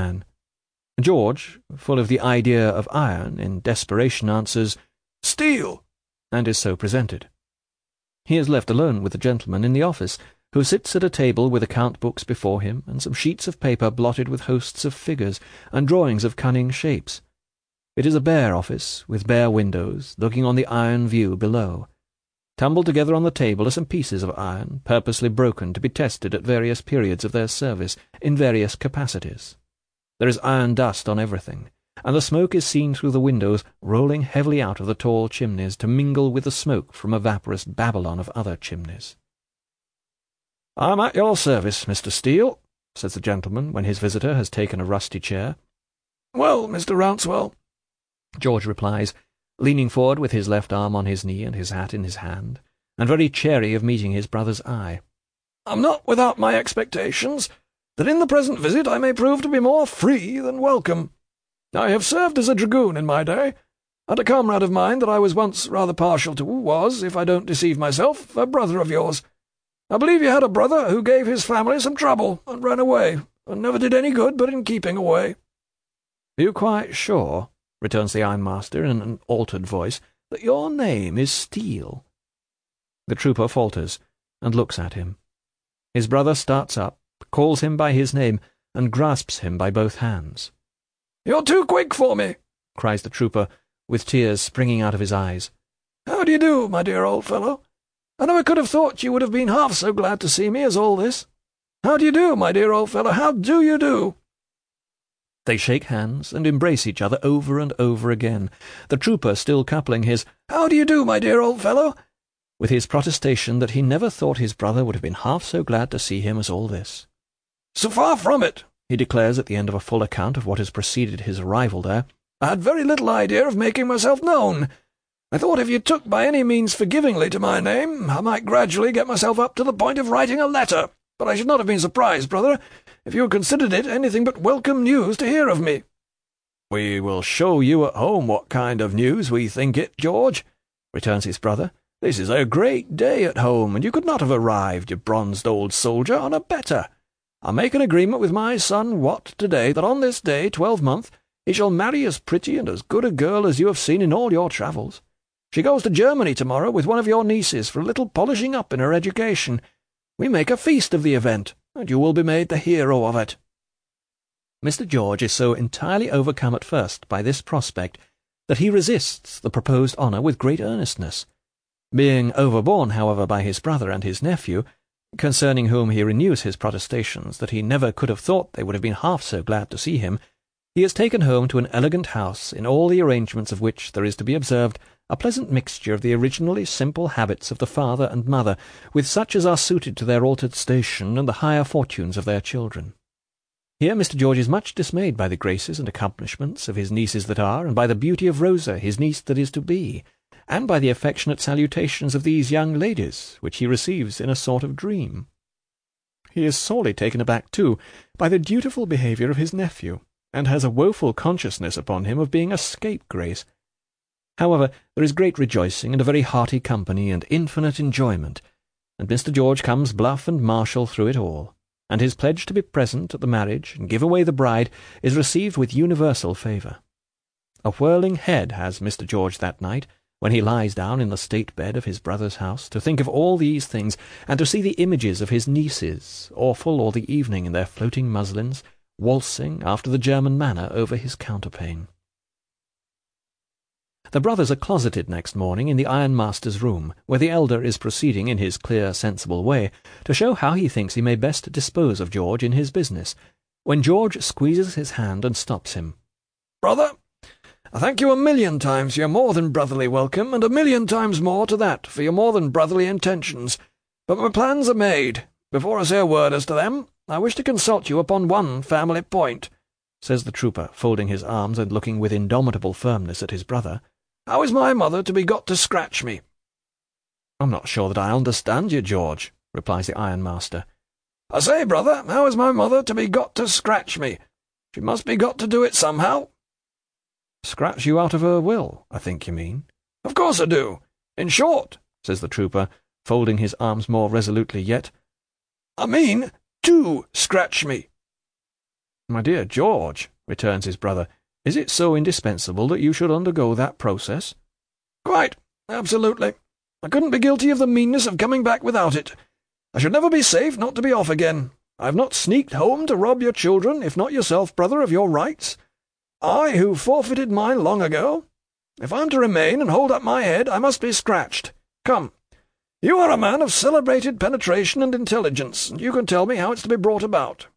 man. George, full of the idea of iron, in desperation answers, "Steel," and is so presented. He is left alone with the gentleman in the office, who sits at a table with account-books before him and some sheets of paper blotted with hosts of figures and drawings of cunning shapes. It is a bare office, with bare windows, looking on the iron view below. Tumbled together on the table are some pieces of iron, purposely broken to be tested at various periods of their service, in various capacities. There is iron dust on everything, and the smoke is seen through the windows, rolling heavily out of the tall chimneys to mingle with the smoke from a vaporous Babylon of other chimneys. "I'm at your service, Mr. Steele," says the gentleman, when his visitor has taken a rusty chair. "Well, Mr. Rouncewell," George replies, leaning forward with his left arm on his knee and his hat in his hand, and very chary of meeting his brother's eye, "I'm not without my expectations that in the present visit I may prove to be more free than welcome. I have served as a dragoon in my day, and a comrade of mine that I was once rather partial to was, if I don't deceive myself, a brother of yours. I believe you had a brother who gave his family some trouble and ran away, and never did any good but in keeping away." "Are you quite sure," returns the ironmaster in an altered voice, "that your name is Steele?" The trooper falters, and looks at him. His brother starts up, calls him by his name, and grasps him by both hands. "You're too quick for me," cries the trooper, with tears springing out of his eyes. "How do you do, my dear old fellow? I never could have thought you would have been half so glad to see me as all this. How do you do, my dear old fellow? How do you do?" They shake hands and embrace each other over and over again, the trooper still coupling his "How do you do, my dear old fellow?" with his protestation that he never thought his brother would have been half so glad to see him as all this. "So far from it," he declares at the end of a full account of what has preceded his arrival there. "I had very little idea of making myself known. I thought if you took by any means forgivingly to my name, I might gradually get myself up to the point of writing a letter, but I should not have been surprised, brother, if you had considered it anything but welcome news to hear of me." "We will show you at home what kind of news we think it, George," returns his brother. "This is a great day at home, and you could not have arrived, you bronzed old soldier, on a better. I make an agreement with my son Wat to-day that on this day, 12th, he shall marry as pretty and as good a girl as you have seen in all your travels. She goes to Germany tomorrow with one of your nieces for a little polishing up in her education. We make a feast of the event, and you will be made the hero of it." Mr. George is so entirely overcome at first by this prospect that he resists the proposed honour with great earnestness. Being overborne, however, by his brother and his nephew, concerning whom he renews his protestations that he never could have thought they would have been half so glad to see him, he is taken home to an elegant house, in all the arrangements of which there is to be observed a pleasant mixture of the originally simple habits of the father and mother, with such as are suited to their altered station and the higher fortunes of their children. Here Mr. George is much dismayed by the graces and accomplishments of his nieces that are, and by the beauty of Rosa, his niece that is to be, and by the affectionate salutations of these young ladies, which he receives in a sort of dream. He is sorely taken aback, too, by the dutiful behaviour of his nephew, and has a woeful consciousness upon him of being a scapegrace. However, there is great rejoicing and a very hearty company and infinite enjoyment, and Mr. George comes bluff and martial through it all, and his pledge to be present at the marriage and give away the bride is received with universal favour. A whirling head has Mr. George that night, when he lies down in the state bed of his brother's house, to think of all these things, and to see the images of his nieces, awful all the evening in their floating muslins, waltzing after the German manner over his counterpane. The brothers are closeted next morning in the ironmaster's room, where the elder is proceeding in his clear, sensible way to show how he thinks he may best dispose of George in his business, when George squeezes his hand and stops him. "Brother, I thank you a million times for your more than brotherly welcome, and a million times more to that for your more than brotherly intentions. But my plans are made. Before I say a word as to them, I wish to consult you upon one family point," says the trooper, folding his arms and looking with indomitable firmness at his brother. "How is my mother to be got to scratch me?" "I'm not sure that I understand you, George," replies the ironmaster. "I say, brother, how is my mother to be got to scratch me? She must be got to do it somehow." "Scratch you out of her will, I think you mean." "Of course I do. In short," says the trooper, folding his arms more resolutely yet, "I mean to scratch me." "My dear George," returns his brother, "is it so indispensable that you should undergo that process?" "Quite. Absolutely. I couldn't be guilty of the meanness of coming back without it. I should never be safe not to be off again. I have not sneaked home to rob your children, if not yourself, brother, of your rights. I, who forfeited mine long ago. If I am to remain and hold up my head, I must be scratched. Come. You are a man of celebrated penetration and intelligence, and you can tell me how it's to be brought about."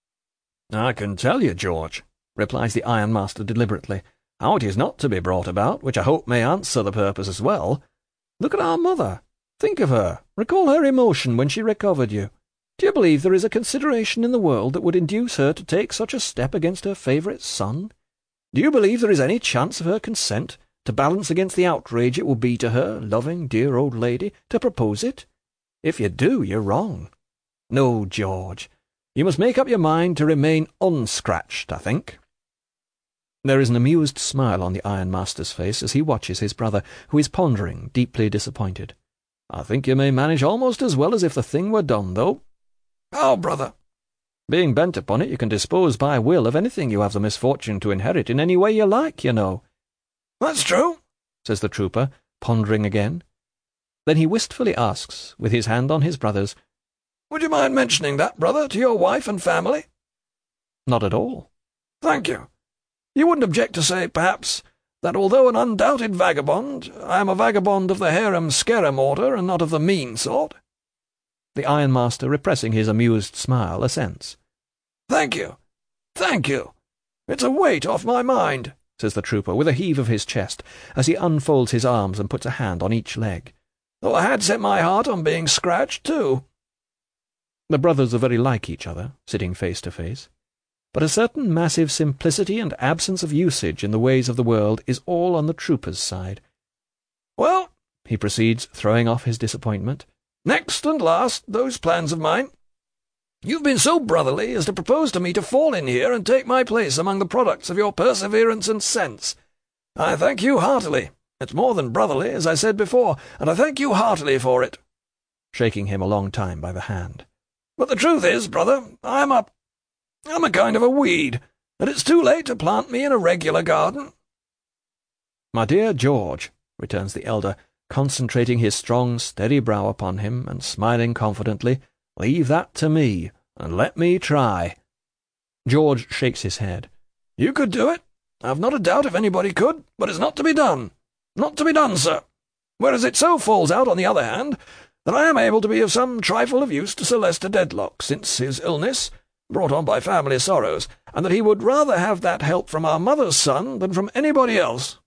"I can tell you, George," replies the ironmaster deliberately, "how it is not to be brought about, which I hope may answer the purpose as well. Look at our mother. Think of her. Recall her emotion when she recovered you. Do you believe there is a consideration in the world that would induce her to take such a step against her favourite son? Do you believe there is any chance of her consent, to balance against the outrage it will be to her, loving, dear old lady, to propose it? If you do, you're wrong. No, George, you must make up your mind to remain unscratched, I think." There is an amused smile on the ironmaster's face as he watches his brother, who is pondering, deeply disappointed. "I think you may manage almost as well as if the thing were done, though." "How, brother?" "Being bent upon it, you can dispose by will of anything you have the misfortune to inherit in any way you like, you know." "That's true," says the trooper, pondering again. Then he wistfully asks, with his hand on his brother's, "Would you mind mentioning that, brother, to your wife and family?" "Not at all." "Thank you. You wouldn't object to say, perhaps, that although an undoubted vagabond, I am a vagabond of the harum-scarum order, and not of the mean sort?" The ironmaster, repressing his amused smile, assents. "Thank you. Thank you. It's a weight off my mind," says the trooper, with a heave of his chest, as he unfolds his arms and puts a hand on each leg. "Though I had set my heart on being scratched, too." The brothers are very like each other, sitting face to face. But a certain massive simplicity and absence of usage in the ways of the world is all on the trooper's side. "Well," he proceeds, throwing off his disappointment, "next and last, those plans of mine. You've been so brotherly as to propose to me to fall in here and take my place among the products of your perseverance and sense. I thank you heartily. It's more than brotherly, as I said before, and I thank you heartily for it," shaking him a long time by the hand. "But the truth is, brother, I'm a kind of a weed, and it's too late to plant me in a regular garden." "My dear George," returns the elder, concentrating his strong, steady brow upon him, and smiling confidently, "leave that to me, and let me try." George shakes his head. "You could do it. I've not a doubt if anybody could, but it's not to be done. Not to be done, sir. Whereas it so falls out, on the other hand, that I am able to be of some trifle of use to Sir Leicester Dedlock since his illness, brought on by family sorrows, and that he would rather have that help from our mother's son than from anybody else."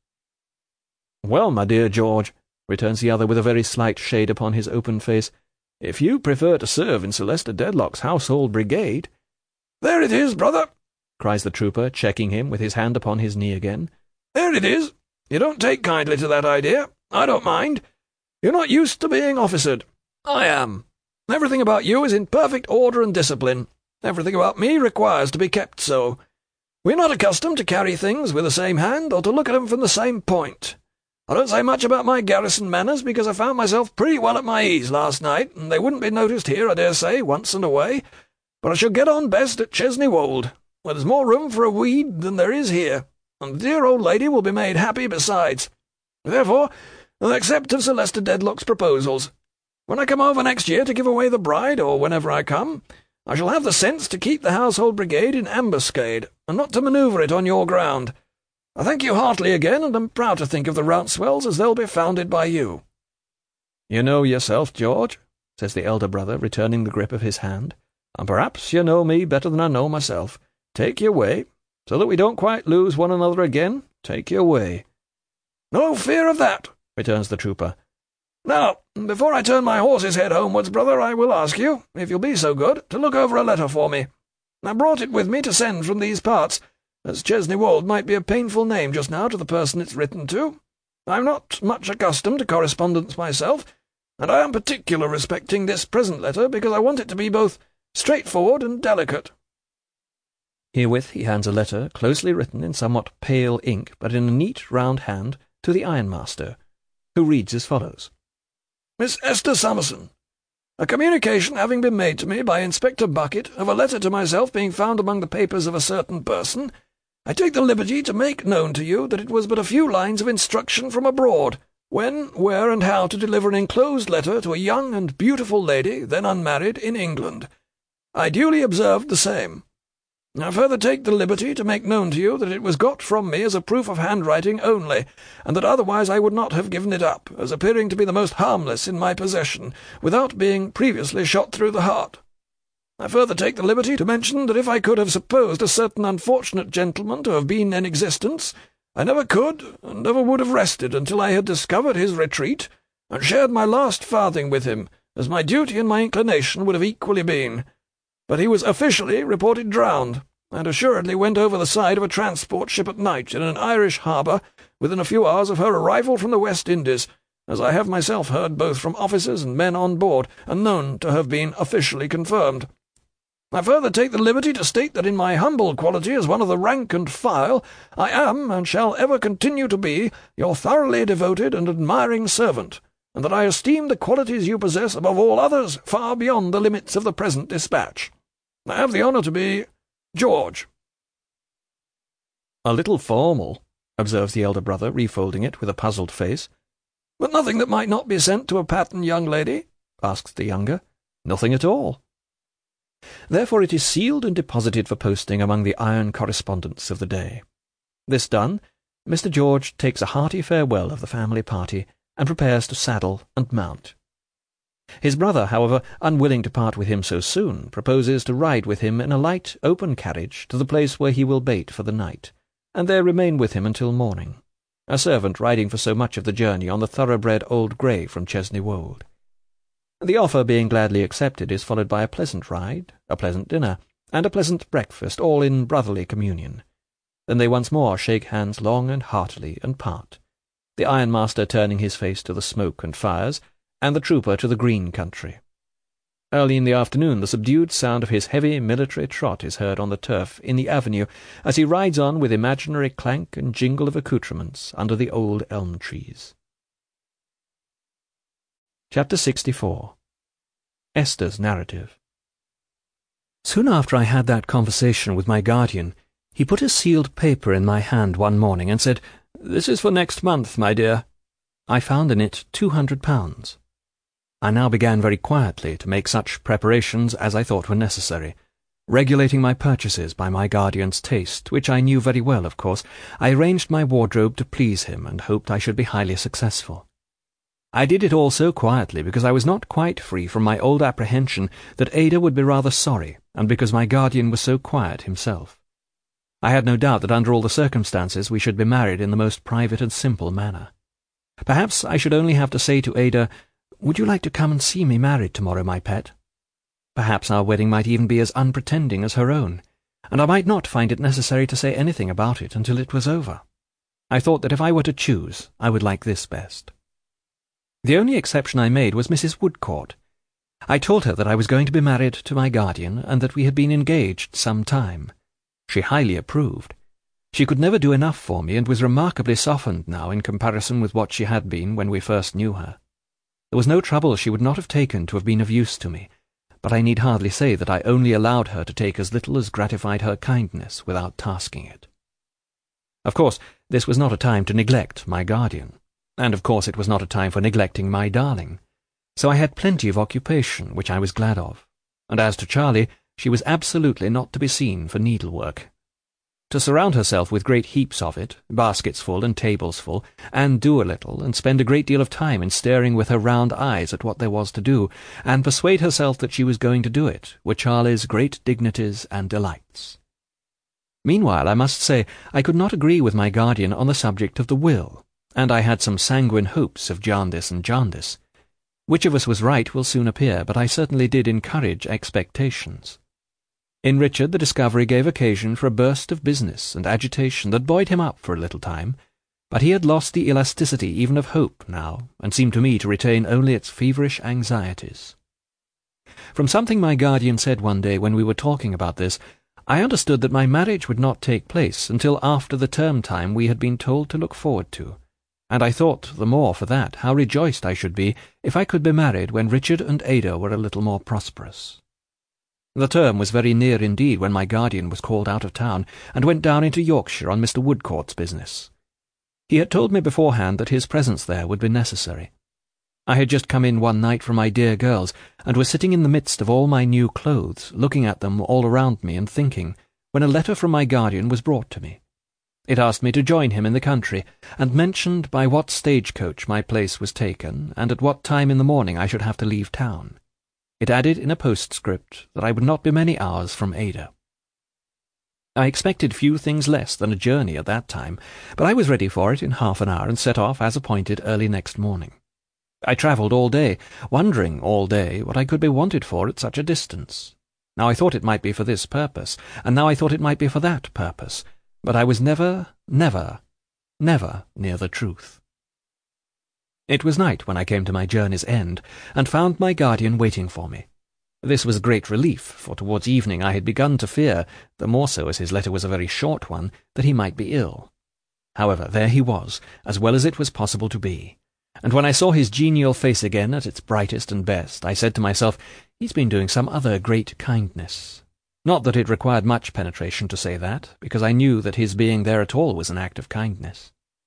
"Well, my dear George," returns the other with a very slight shade upon his open face, "if you prefer to serve in Sir Leicester Dedlock's household brigade—" "There it is, brother," cries the trooper, checking him with his hand upon his knee again. "There it is. You don't take kindly to that idea. I don't mind. You're not used to being officered. I am. Everything about you is in perfect order and discipline. Everything about me requires to be kept so. We're not accustomed to carry things with the same hand, or to look at 'em from the same point. I don't say much about my garrison manners, because I found myself pretty well at my ease last night, and they wouldn't be noticed here, I dare say, once and away. But I shall get on best at Chesney Wold, where there's more room for a weed than there is here, and the dear old lady will be made happy besides. Therefore, I'll accept of Sir Leicester Dedlock's proposals. When I come over next year to give away the bride, or whenever I come, I shall have the sense to keep the household brigade in ambuscade, and not to manoeuvre it on your ground. I thank you heartily again, and am proud to think of the Rouncewells as they'll be founded by you." "You know yourself, George," says the elder brother, returning the grip of his hand, "and perhaps you know me better than I know myself. Take your way, so that we don't quite lose one another again. Take your way." "No fear of that," returns the trooper. "Now, before I turn my horse's head homewards, brother, I will ask you, if you'll be so good, to look over a letter for me. I brought it with me to send from these parts, as Chesney Wold might be a painful name just now to the person it's written to. I'm not much accustomed to correspondence myself, and I am particular respecting this present letter, because I want it to be both straightforward and delicate." Herewith he hands a letter, closely written in somewhat pale ink, but in a neat round hand, to the ironmaster, who reads as follows. "Miss Esther Summerson, A communication having been made to me by Inspector Bucket of a letter to myself being found among the papers of a certain person, I take the liberty to make known to you that it was but a few lines of instruction from abroad, when, where, and how to deliver an enclosed letter to a young and beautiful lady, then unmarried, in England. I duly observed the same. I further take the liberty to make known to you that it was got from me as a proof of handwriting only, and that otherwise I would not have given it up, as appearing to be the most harmless in my possession, without being previously shot through the heart. I further take the liberty to mention that if I could have supposed a certain unfortunate gentleman to have been in existence, I never could, and never would have rested until I had discovered his retreat, and shared my last farthing with him, as my duty and my inclination would have equally been. But he was officially reported drowned, and assuredly went over the side of a transport ship at night in an Irish harbour within a few hours of her arrival from the West Indies, as I have myself heard both from officers and men on board, and known to have been officially confirmed. I further take the liberty to state that in my humble quality as one of the rank and file, I am, and shall ever continue to be, your thoroughly devoted and admiring servant, and that I esteem the qualities you possess above all others far beyond the limits of the present dispatch. I have the honour to be George. "A little formal," observes the elder brother, refolding it with a puzzled face. "But nothing that might not be sent to a pattern young lady?" asks the younger. "Nothing at all." Therefore it is sealed and deposited for posting among the iron correspondence of the day. This done, Mr. George takes a hearty farewell of the family party, and prepares to saddle and mount. His brother, however, unwilling to part with him so soon, proposes to ride with him in a light, open carriage to the place where he will bait for the night, and there remain with him until morning, a servant riding for so much of the journey on the thoroughbred old grey from Chesney Wold. The offer being gladly accepted is followed by a pleasant ride, a pleasant dinner, and a pleasant breakfast, all in brotherly communion. Then they once more shake hands long and heartily, and part, the ironmaster turning his face to the smoke and fires, and the trooper to the green country. Early in the afternoon the subdued sound of his heavy military trot is heard on the turf in the avenue, as he rides on with imaginary clank and jingle of accoutrements under the old elm trees. Chapter 64. Esther's Narrative. Soon after I had that conversation with my guardian, he put a sealed paper in my hand one morning and said, "This is for next month, my dear." I found in it £200. I now began very quietly to make such preparations as I thought were necessary, regulating my purchases by my guardian's taste, which I knew very well, of course. I arranged my wardrobe to please him, and hoped I should be highly successful. I did it all so quietly because I was not quite free from my old apprehension that Ada would be rather sorry, and because my guardian was so quiet himself. I had no doubt that under all the circumstances we should be married in the most private and simple manner. Perhaps I should only have to say to Ada, "Would you like to come and see me married tomorrow, my pet?" Perhaps our wedding might even be as unpretending as her own, and I might not find it necessary to say anything about it until it was over. I thought that if I were to choose, I would like this best. The only exception I made was Mrs. Woodcourt. I told her that I was going to be married to my guardian, and that we had been engaged some time. She highly approved. She could never do enough for me, and was remarkably softened now in comparison with what she had been when we first knew her. There was no trouble she would not have taken to have been of use to me, but I need hardly say that I only allowed her to take as little as gratified her kindness without tasking it. Of course, this was not a time to neglect my guardian, and of course it was not a time for neglecting my darling, so I had plenty of occupation, which I was glad of, and as to Charlie, she was absolutely not to be seen for needlework. To surround herself with great heaps of it, baskets full and tables full, and do a little, and spend a great deal of time in staring with her round eyes at what there was to do, and persuade herself that she was going to do it, were Charlie's great dignities and delights. Meanwhile, I must say, I could not agree with my guardian on the subject of the will, and I had some sanguine hopes of Jarndyce and Jarndyce. Which of us was right will soon appear, but I certainly did encourage expectations. In Richard the discovery gave occasion for a burst of business and agitation that buoyed him up for a little time, but he had lost the elasticity even of hope now, and seemed to me to retain only its feverish anxieties. From something my guardian said one day when we were talking about this, I understood that my marriage would not take place until after the term time we had been told to look forward to, and I thought the more for that how rejoiced I should be if I could be married when Richard and Ada were a little more prosperous. The term was very near indeed when my guardian was called out of town, and went down into Yorkshire on Mr. Woodcourt's business. He had told me beforehand that his presence there would be necessary. I had just come in one night from my dear girls, and was sitting in the midst of all my new clothes, looking at them all around me and thinking, when a letter from my guardian was brought to me. It asked me to join him in the country, and mentioned by what stagecoach my place was taken, and at what time in the morning I should have to leave town. It added in a postscript that I would not be many hours from Ada. I expected few things less than a journey at that time, but I was ready for it in half an hour, and set off as appointed early next morning. I travelled all day, wondering all day what I could be wanted for at such a distance. Now I thought it might be for this purpose, and now I thought it might be for that purpose, but I was never near the truth. It was night when I came to my journey's end, and found my guardian waiting for me. This was a great relief, for towards evening I had begun to fear, the more so as his letter was a very short one, that he might be ill. However, there he was, as well as it was possible to be, and when I saw his genial face again at its brightest and best, I said to myself, he's been doing some other great kindness. Not that it required much penetration to say that, because I knew that his being there at all was an act of kindness.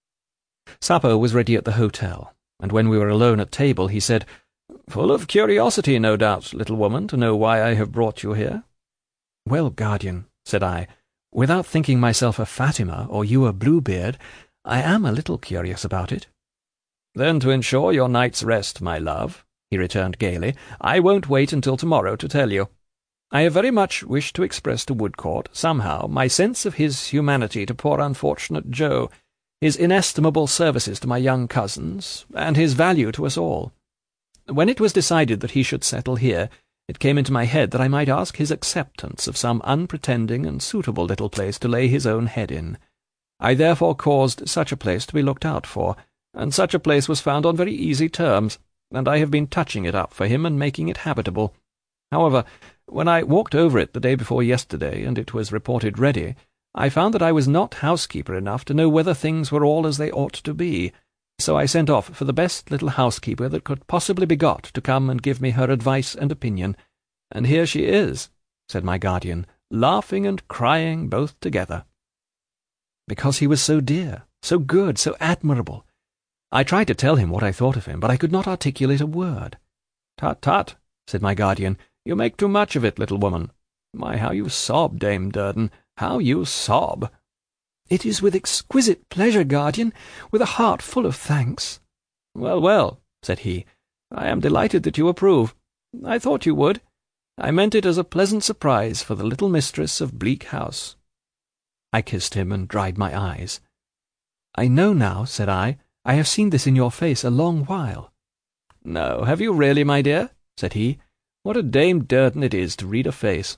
Supper was ready at the hotel, and when we were alone at table he said, "Full of curiosity, no doubt, little woman, to know why I have brought you here?" "Well, guardian," said I, "without thinking myself a Fatima or you a Bluebeard, I am a little curious about it." "Then to ensure your night's rest, my love," he returned gaily, "I won't wait until tomorrow to tell you. I have very much wished to express to Woodcourt, somehow, my sense of his humanity to poor unfortunate Joe, his inestimable services to my young cousins, and his value to us all. When it was decided that he should settle here, it came into my head that I might ask his acceptance of some unpretending and suitable little place to lay his own head in. I therefore caused such a place to be looked out for, and such a place was found on very easy terms, and I have been touching it up for him and making it habitable. However, when I walked over it the day before yesterday, and it was reported ready, I found that I was not housekeeper enough to know whether things were all as they ought to be, so I sent off for the best little housekeeper that could possibly be got to come and give me her advice and opinion, and here she is," said my guardian, "laughing and crying both together." Because he was so dear, so good, so admirable. I tried to tell him what I thought of him, but I could not articulate a word. "Tut, tut," said my guardian, "you make too much of it, little woman. My, how you sob, Dame Durden, how you sob!" "It is with exquisite pleasure, guardian, with a heart full of thanks." "Well, well," said he, "I am delighted that you approve. I thought you would. I meant it as a pleasant surprise for the little mistress of Bleak House." I kissed him and dried my eyes. "I know now," said I have seen this in your face a long while." "No, have you really, my dear?" said he. "What a Dame Durden it is to read a face."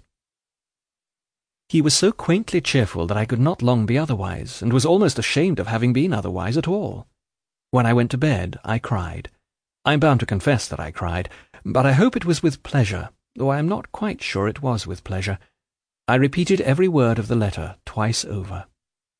He was so quaintly cheerful that I could not long be otherwise, and was almost ashamed of having been otherwise at all. When I went to bed, I cried. I am bound to confess that I cried, but I hope it was with pleasure, though I am not quite sure it was with pleasure. I repeated every word of the letter twice over.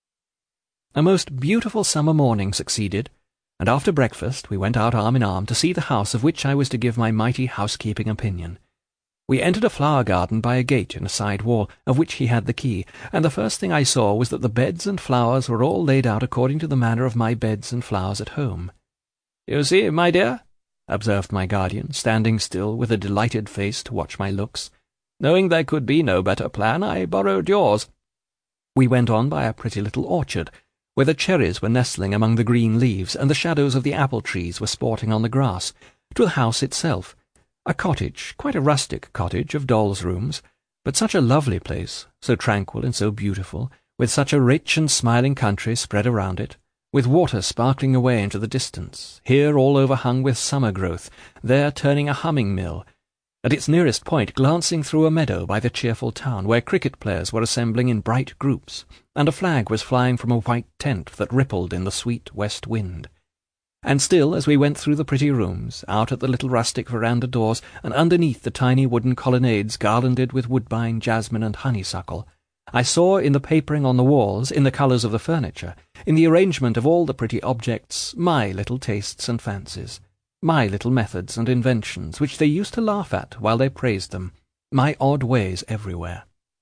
A most beautiful summer morning succeeded, and after breakfast we went out arm in arm to see the house of which I was to give my mighty housekeeping opinion. We entered a flower garden by a gate in a side wall, of which he had the key, and the first thing I saw was that the beds and flowers were all laid out according to the manner of my beds and flowers at home. "You see, my dear," observed my guardian, standing still with a delighted face to watch my looks. "Knowing there could be no better plan, I borrowed yours." We went on by a pretty little orchard, where the cherries were nestling among the green leaves, and the shadows of the apple trees were sporting on the grass, to the house itself, a cottage, quite a rustic cottage of dolls' rooms, but such a lovely place, so tranquil and so beautiful, with such a rich and smiling country spread around it, with water sparkling away into the distance, here all overhung with summer growth, there turning a humming mill, at its nearest point glancing through a meadow by the cheerful town, where cricket players were assembling in bright groups, and a flag was flying from a white tent that rippled in the sweet west wind. And still, as we went through the pretty rooms, out at the little rustic veranda doors, and underneath the tiny wooden colonnades garlanded with woodbine, jasmine, and honeysuckle, I saw in the papering on the walls, in the colours of the furniture, in the arrangement of all the pretty objects, my little tastes and fancies, my little methods and inventions, which they used to laugh at while they praised them, my odd ways everywhere.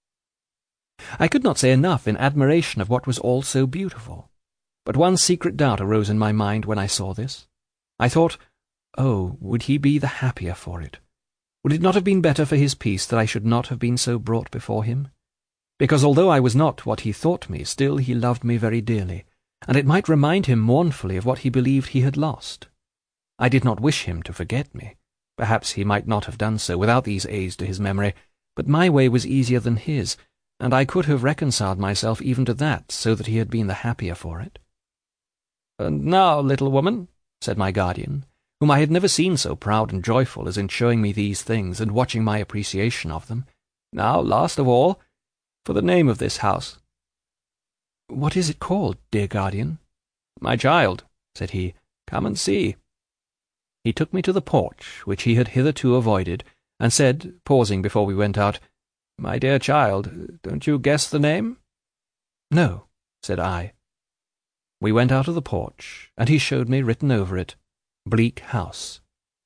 I could not say enough in admiration of what was all so beautiful. But one secret doubt arose in my mind when I saw this. I thought, oh, would he be the happier for it? Would it not have been better for his peace that I should not have been so brought before him? Because although I was not what he thought me, still he loved me very dearly, and it might remind him mournfully of what he believed he had lost. I did not wish him to forget me. Perhaps he might not have done so without these aids to his memory, but my way was easier than his, and I could have reconciled myself even to that, so that he had been the happier for it. "And now, little woman," said my guardian, whom I had never seen so proud and joyful as in showing me these things and watching my appreciation of them, "now, last of all, for the name of this house." "What is it called, dear guardian?" "My child," said he, "come and see." He took me to the porch, which he had hitherto avoided, and said, pausing before we went out, "My dear child, don't you guess the name?" "No," said I. We went out of the porch, and he showed me written over it, Bleak House.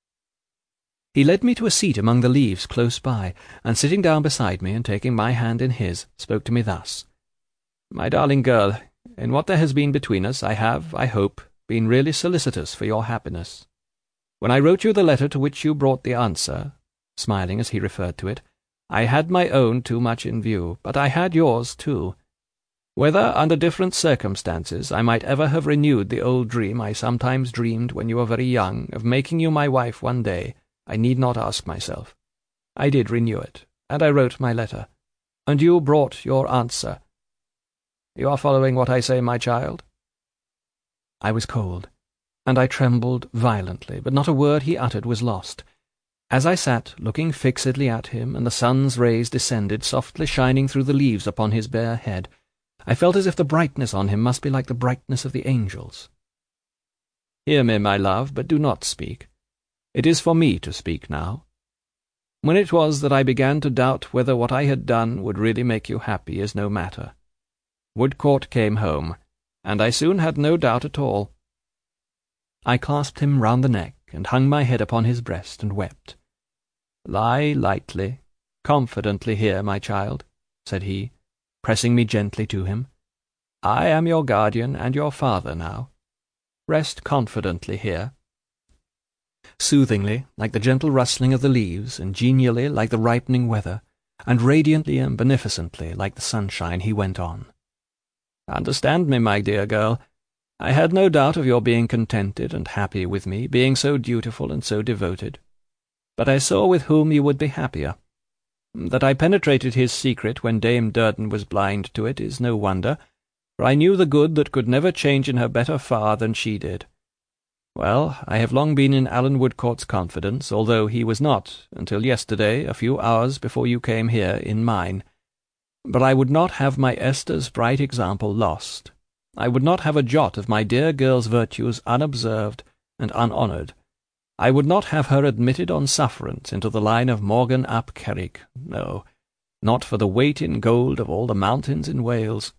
He led me to a seat among the leaves close by, and sitting down beside me and taking my hand in his, spoke to me thus: "My darling girl, in what there has been between us, I have, I hope, been really solicitous for your happiness. When I wrote you the letter to which you brought the answer," smiling as he referred to it, "I had my own too much in view, but I had yours too. Whether, under different circumstances, I might ever have renewed the old dream I sometimes dreamed when you were very young, of making you my wife one day, I need not ask myself. I did renew it, and I wrote my letter, and you brought your answer. You are following what I say, my child?" I was cold, and I trembled violently, but not a word he uttered was lost. As I sat looking fixedly at him, and the sun's rays descended, softly shining through the leaves upon his bare head, I felt as if the brightness on him must be like the brightness of the angels. "Hear me, my love, but do not speak. It is for me to speak now. When it was that I began to doubt whether what I had done would really make you happy is no matter. Woodcourt came home, and I soon had no doubt at all." I clasped him round the neck, and hung my head upon his breast, and wept. "Lie lightly, confidently here, my child," said he, pressing me gently to him. "I am your guardian and your father now. Rest confidently here." Soothingly, like the gentle rustling of the leaves, and genially, like the ripening weather, and radiantly and beneficently, like the sunshine, he went on. "Understand me, my dear girl. I had no doubt of your being contented and happy with me, being so dutiful and so devoted. But I saw with whom you would be happier. That I penetrated his secret when Dame Durden was blind to it is no wonder, for I knew the good that could never change in her better far than she did. Well, I have long been in Alan Woodcourt's confidence, although he was not, until yesterday, a few hours before you came here, in mine. But I would not have my Esther's bright example lost. I would not have a jot of my dear girl's virtues unobserved and unhonoured. I would not have her admitted on sufferance into the line of Morgan ap Kerrig, no, not for the weight in gold of all the mountains in Wales."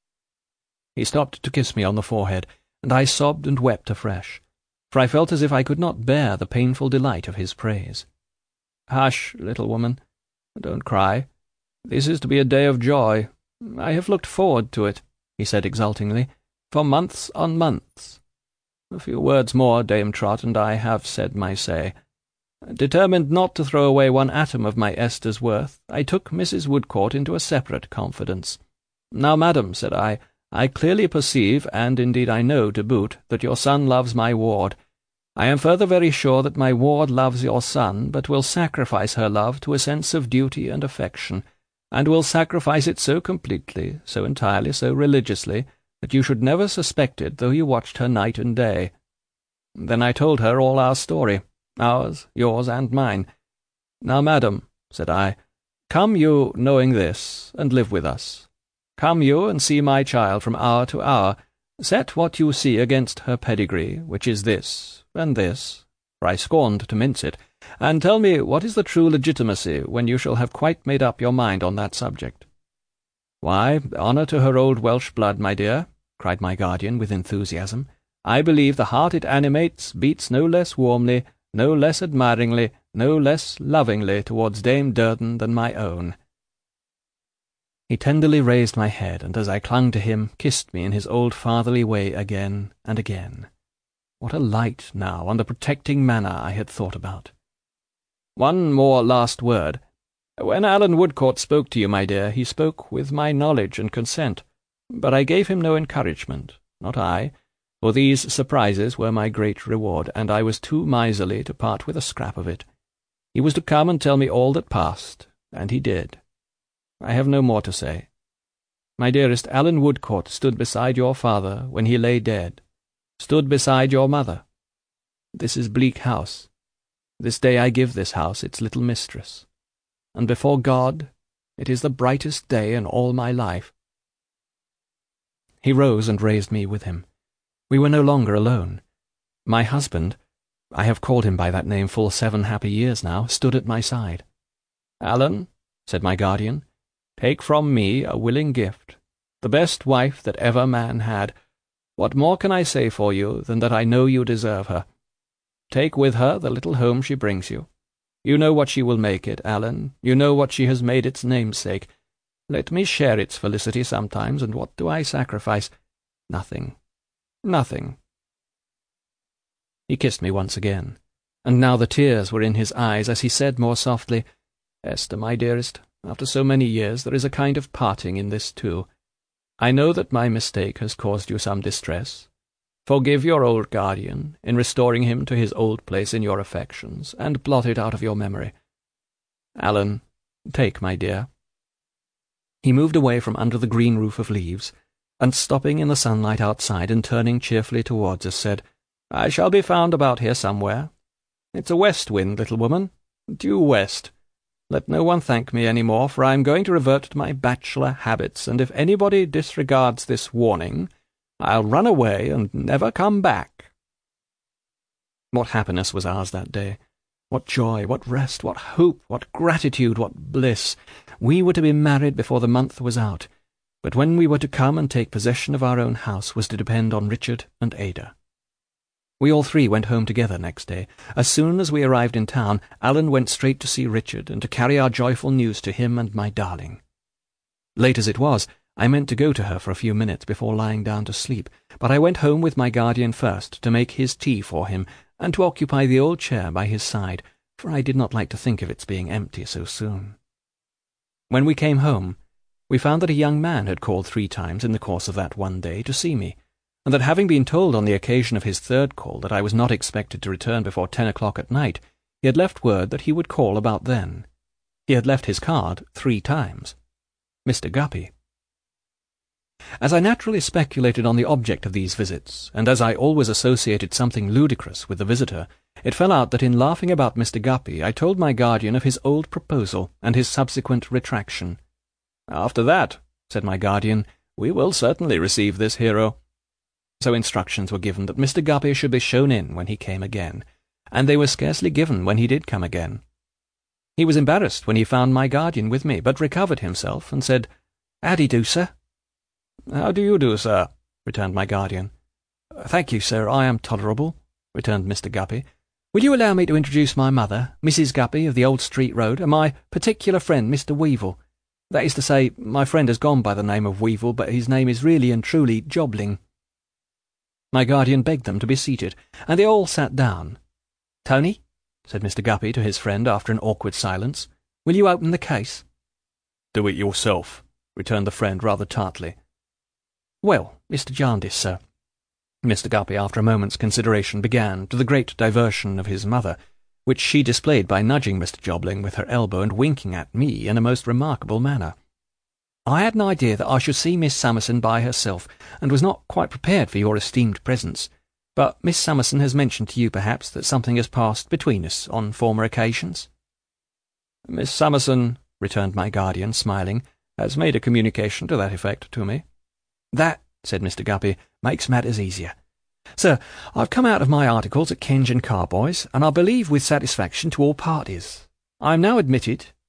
He stopped to kiss me on the forehead, and I sobbed and wept afresh, for I felt as if I could not bear the painful delight of his praise. "Hush, little woman, don't cry. This is to be a day of joy. I have looked forward to it," he said exultingly, "for months on months. A few words more, Dame Trot, and I have said my say. Determined not to throw away one atom of my Esther's worth, I took Mrs. Woodcourt into a separate confidence. Now, madam, said I clearly perceive, and indeed I know to boot, that your son loves my ward. I am further very sure that my ward loves your son, but will sacrifice her love to a sense of duty and affection, and will sacrifice it so completely, so entirely, so religiously, that you should never suspect it, though you watched her night and day. Then I told her all our story, ours, yours, and mine. Now, madam, said I, come you, knowing this, and live with us. Come you and see my child from hour to hour. Set what you see against her pedigree, which is this, and this, for I scorned to mince it, and tell me what is the true legitimacy when you shall have quite made up your mind on that subject. Why, honour to her old Welsh blood, my dear, cried my guardian with enthusiasm. "I believe the heart it animates beats no less warmly, no less admiringly, no less lovingly towards Dame Durden than my own." He tenderly raised my head, and as I clung to him, kissed me in his old fatherly way again and again. What a light, now, on the protecting manner I had thought about. "One more last word. When Alan Woodcourt spoke to you, my dear, he spoke with my knowledge and consent, but I gave him no encouragement, not I, for these surprises were my great reward, and I was too miserly to part with a scrap of it. He was to come and tell me all that passed, and he did. I have no more to say. My dearest, Alan Woodcourt stood beside your father when he lay dead, stood beside your mother. This is Bleak House. This day I give this house its little mistress, and before God it is the brightest day in all my life." He rose and raised me with him. We were no longer alone. My husband, I have called him by that name full 7 happy years now, stood at my side. "Alan," said my guardian, "take from me a willing gift, the best wife that ever man had. What more can I say for you than that I know you deserve her? Take with her the little home she brings you. You know what she will make it, Alan. You know what she has made its namesake. Let me share its felicity sometimes, and what do I sacrifice? Nothing. Nothing." He kissed me once again, and now the tears were in his eyes as he said more softly, "Esther, my dearest, after so many years there is a kind of parting in this too. I know that my mistake has caused you some distress. Forgive your old guardian in restoring him to his old place in your affections, and blot it out of your memory. Alan, take, my dear." He moved away from under the green roof of leaves, and stopping in the sunlight outside and turning cheerfully towards us, said, "I shall be found about here somewhere. It's a west wind, little woman, due west. Let no one thank me any more, for I am going to revert to my bachelor habits, and if anybody disregards this warning, I'll run away and never come back." What happiness was ours that day! What joy, what rest, what hope, what gratitude, what bliss! We were to be married before the month was out, but when we were to come and take possession of our own house was to depend on Richard and Ada. We all three went home together next day. As soon as we arrived in town, Alan went straight to see Richard and to carry our joyful news to him and my darling. Late as it was, I meant to go to her for a few minutes before lying down to sleep, but I went home with my guardian first to make his tea for him and to occupy the old chair by his side, for I did not like to think of its being empty so soon. When we came home, we found that a young man had called 3 times in the course of that one day to see me, and that having been told on the occasion of his 3rd call that I was not expected to return before 10 o'clock at night, he had left word that he would call about then. He had left his card 3 times. Mr. Guppy. As I naturally speculated on the object of these visits, and as I always associated something ludicrous with the visitor, it fell out that in laughing about Mr. Guppy I told my guardian of his old proposal and his subsequent retraction. "After that," said my guardian, "we will certainly receive this hero." So instructions were given that Mr. Guppy should be shown in when he came again, and they were scarcely given when he did come again. He was embarrassed when he found my guardian with me, but recovered himself and said, "How do you do, sir?" "How do you do, sir?" returned my guardian. "Thank you, sir, I am tolerable," returned Mr. Guppy. "Will you allow me to introduce my mother, Mrs. Guppy of the Old Street Road, and my particular friend, Mr. Weevil? That is to say, my friend has gone by the name of Weevil, but his name is really and truly Jobling." My guardian begged them to be seated, and they all sat down. "Tony," said Mr. Guppy to his friend after an awkward silence, "will you open the case?" "Do it yourself," returned the friend rather tartly. "Well, Mr. Jarndyce, sir," Mr. Guppy, after a moment's consideration, began, to the great diversion of his mother, which she displayed by nudging Mr. Jobling with her elbow and winking at me in a most remarkable manner. "I had an idea that I should see Miss Summerson by herself, and was not quite prepared for your esteemed presence. But Miss Summerson has mentioned to you, perhaps, that something has passed between us on former occasions?" "Miss Summerson," returned my guardian, smiling, "has made a communication to that effect to me." "That," said Mr. Guppy, "makes matters easier. Sir, I've come out of my articles at Kenge and Carboy's, and I believe with satisfaction to all parties. I am now admitted,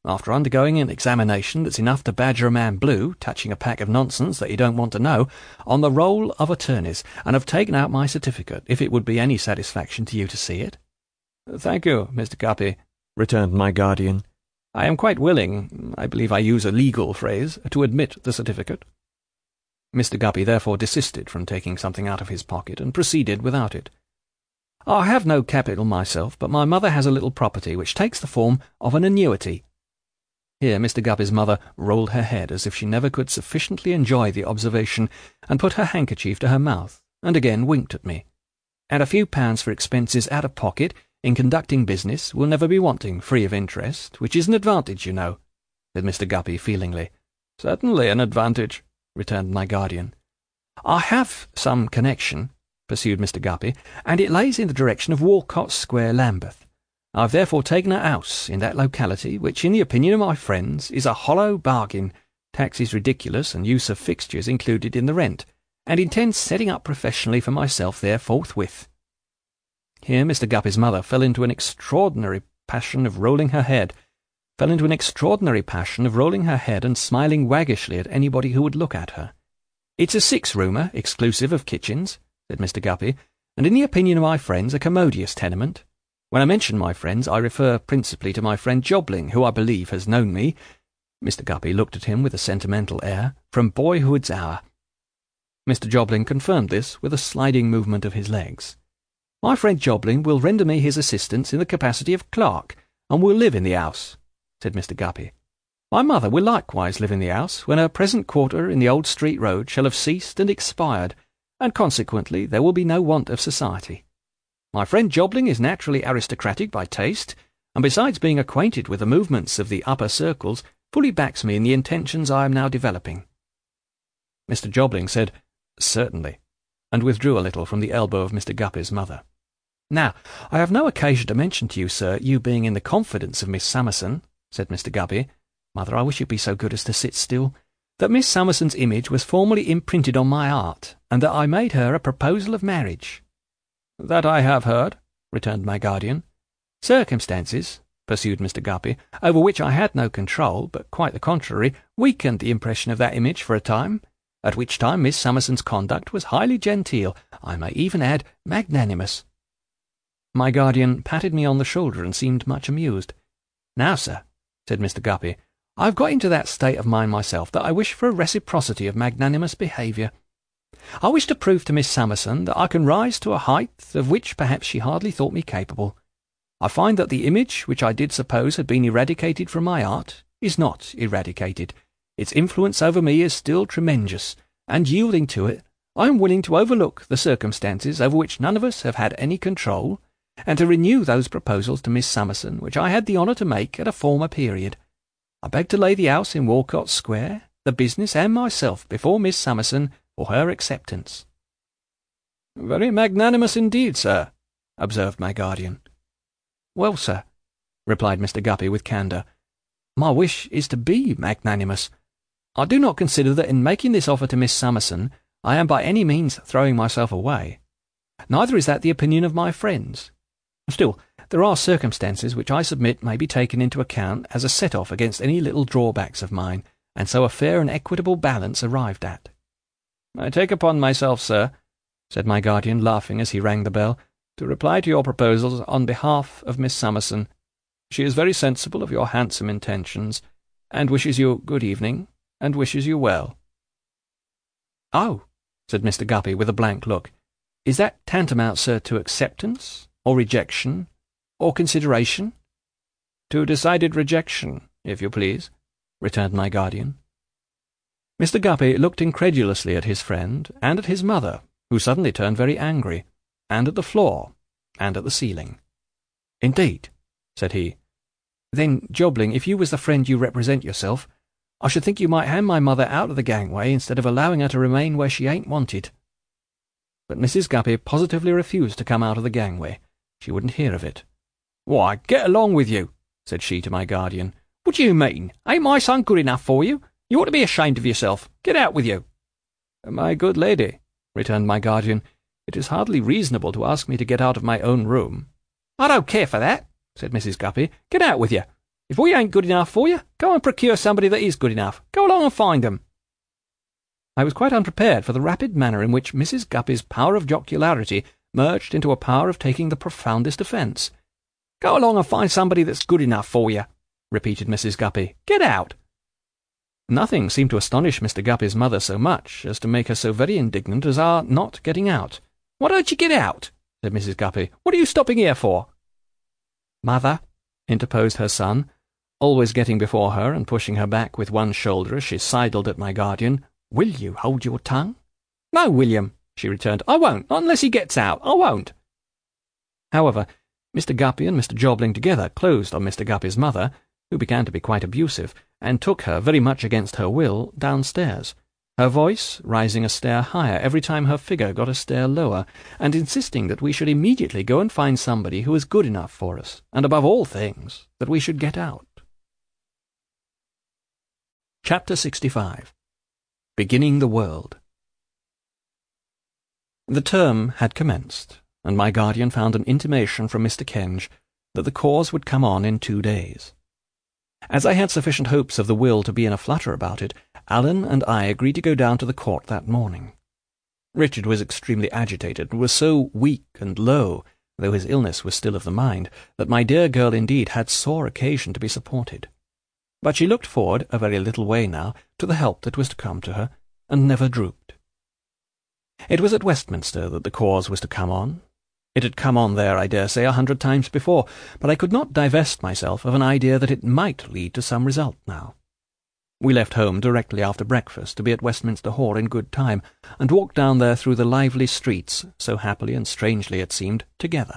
after undergoing an examination that's enough to badger a man blue, touching a pack of nonsense that you don't want to know, on the roll of attorneys, and have taken out my certificate, if it would be any satisfaction to you to see it." "Thank you, Mr. Guppy," returned my guardian. "I am quite willing, I believe I use a legal phrase, to admit the certificate." Mr. Guppy therefore desisted from taking something out of his pocket, and proceeded without it. "I have no capital myself, but my mother has a little property which takes the form of an annuity." Here Mr. Guppy's mother rolled her head as if she never could sufficiently enjoy the observation, and put her handkerchief to her mouth, and again winked at me. "And a few pounds for expenses out of pocket in conducting business will never be wanting free of interest, which is an advantage, you know," said Mr. Guppy feelingly. "Certainly an advantage," returned my guardian. "I have some connection," pursued Mr. Guppy, "and it lays in the direction of Walcot Square, Lambeth. I have therefore taken a house in that locality, which, in the opinion of my friends, is a hollow bargain, taxes ridiculous, and use of fixtures included in the rent, and intend setting up professionally for myself there forthwith." Here Mr. Guppy's mother fell into an extraordinary passion of rolling her head, and smiling waggishly at anybody who would look at her. "It's a 6-roomer, exclusive of kitchens," said Mr. Guppy, "and in the opinion of my friends a commodious tenement. When I mention my friends, I refer principally to my friend Jobling, who I believe has known me," Mr. Guppy looked at him with a sentimental air, "from boyhood's hour." Mr. Jobling confirmed this with a sliding movement of his legs. "My friend Jobling will render me his assistance in the capacity of clerk, and will live in the house," said Mr. Guppy. "My mother will likewise live in the house when her present quarter in the Old Street Road shall have ceased and expired, and consequently there will be no want of society. My friend Jobling is naturally aristocratic by taste, and besides being acquainted with the movements of the upper circles, fully backs me in the intentions I am now developing." Mr. Jobling said, "Certainly," and withdrew a little from the elbow of Mr. Guppy's mother. "Now, I have no occasion to mention to you, sir, you being in the confidence of Miss Summerson," said Mr. Guppy. "Mother, I wish you'd be so good as to sit still. That Miss Summerson's image was formerly imprinted on my heart, and that I made her a proposal of marriage." "That I have heard," returned my guardian. "Circumstances," pursued Mr. Guppy, "over which I had no control, but quite the contrary, weakened the impression of that image for a time, at which time Miss Summerson's conduct was highly genteel, I may even add magnanimous." My guardian patted me on the shoulder and seemed much amused. "Now, sir," said Mr. Guppy, "I have got into that state of mind myself that I wish for a reciprocity of magnanimous behaviour. I wish to prove to Miss Summerson that I can rise to a height of which perhaps she hardly thought me capable. I find that the image which I did suppose had been eradicated from my art is not eradicated. Its influence over me is still tremendous, and yielding to it, I am willing to overlook the circumstances over which none of us have had any control, and to renew those proposals to Miss Summerson which I had the honour to make at a former period. I beg to lay the house in Walcot Square, the business, and myself before Miss Summerson for her acceptance." "Very magnanimous indeed, sir," observed my guardian. "Well, sir," replied Mr. Guppy with candour, "my wish is to be magnanimous. I do not consider that in making this offer to Miss Summerson I am by any means throwing myself away. Neither is that the opinion of my friends. Still, there are circumstances which I submit may be taken into account as a set-off against any little drawbacks of mine, and so a fair and equitable balance arrived at." "I take upon myself, sir," said my guardian, laughing as he rang the bell, "to reply to your proposals on behalf of Miss Summerson. She is very sensible of your handsome intentions, and wishes you good evening, and wishes you well." "Oh," said Mr. Guppy with a blank look, "is that tantamount, sir, to acceptance, or rejection, or consideration?" "To decided rejection, if you please," returned my guardian. Mr. Guppy looked incredulously at his friend, and at his mother, who suddenly turned very angry, and at the floor, and at the ceiling. "Indeed," said he. "Then, Jobling, if you was the friend you represent yourself, I should think you might hand my mother out of the gangway instead of allowing her to remain where she ain't wanted." But Mrs. Guppy positively refused to come out of the gangway. She wouldn't hear of it. "Why, get along with you," said she to my guardian. "What do you mean? Ain't my son good enough for you? You ought to be ashamed of yourself. Get out with you." "My good lady," returned my guardian, "it is hardly reasonable to ask me to get out of my own room." "I don't care for that," said Mrs. Guppy. "Get out with you. If we ain't good enough for you, go and procure somebody that is good enough. Go along and find them. I was quite unprepared for the rapid manner in which Mrs. Guppy's power of jocularity merged into a power of taking the profoundest offence. "Go along and find somebody that's good enough for you," repeated Mrs. Guppy. "Get out." Nothing seemed to astonish Mr. Guppy's mother so much as to make her so very indignant as our not getting out. "Why don't you get out?" said Mrs. Guppy. "What are you stopping here for?" "Mother," interposed her son, always getting before her and pushing her back with one shoulder as she sidled at my guardian, "will you hold your tongue?" "No, William," she returned. "I won't, not unless he gets out. I won't." However, Mr. Guppy and Mr. Jobling together closed on Mr. Guppy's mother, who began to be quite abusive, and took her, very much against her will, downstairs, her voice rising a stair higher every time her figure got a stair lower, and insisting that we should immediately go and find somebody who was good enough for us, and above all things, that we should get out. Chapter 65. Beginning the World. The term had commenced, and my guardian found an intimation from Mr. Kenge that the cause would come on in 2 days. As I had sufficient hopes of the will to be in a flutter about it, Alan and I agreed to go down to the court that morning. Richard was extremely agitated, and was so weak and low, though his illness was still of the mind, that my dear girl indeed had sore occasion to be supported. But she looked forward, a very little way now, to the help that was to come to her, and never drooped. It was at Westminster that the cause was to come on. It had come on there, I dare say, 100 times before, but I could not divest myself of an idea that it might lead to some result now. We left home directly after breakfast to be at Westminster Hall in good time, and walked down there through the lively streets, so happily and strangely it seemed, together.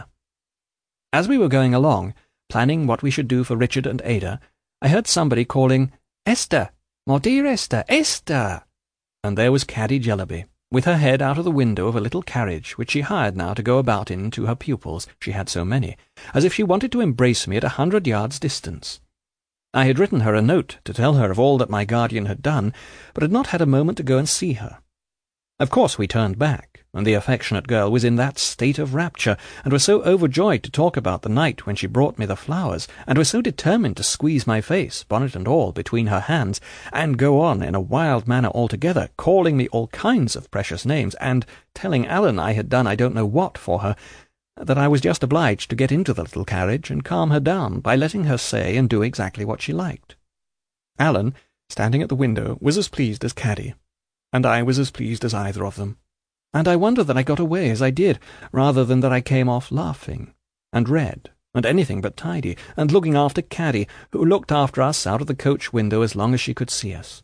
As we were going along, planning what we should do for Richard and Ada, I heard somebody calling, "Esther, my dear Esther, Esther!" And there was Caddy Jellyby, with her head out of the window of a little carriage which she hired now to go about in to her pupils, she had so many, as if she wanted to embrace me at 100 yards distance. I had written her a note to tell her of all that my guardian had done, but had not had a moment to go and see her. Of course we turned back, and the affectionate girl was in that state of rapture, and was so overjoyed to talk about the night when she brought me the flowers, and was so determined to squeeze my face, bonnet and all, between her hands, and go on in a wild manner altogether, calling me all kinds of precious names, and telling Alan I had done I don't know what for her, that I was just obliged to get into the little carriage and calm her down by letting her say and do exactly what she liked. Alan, standing at the window, was as pleased as Caddy, and I was as pleased as either of them, and I wonder that I got away as I did, rather than that I came off laughing, and red, and anything but tidy, and looking after Caddy, who looked after us out of the coach window as long as she could see us.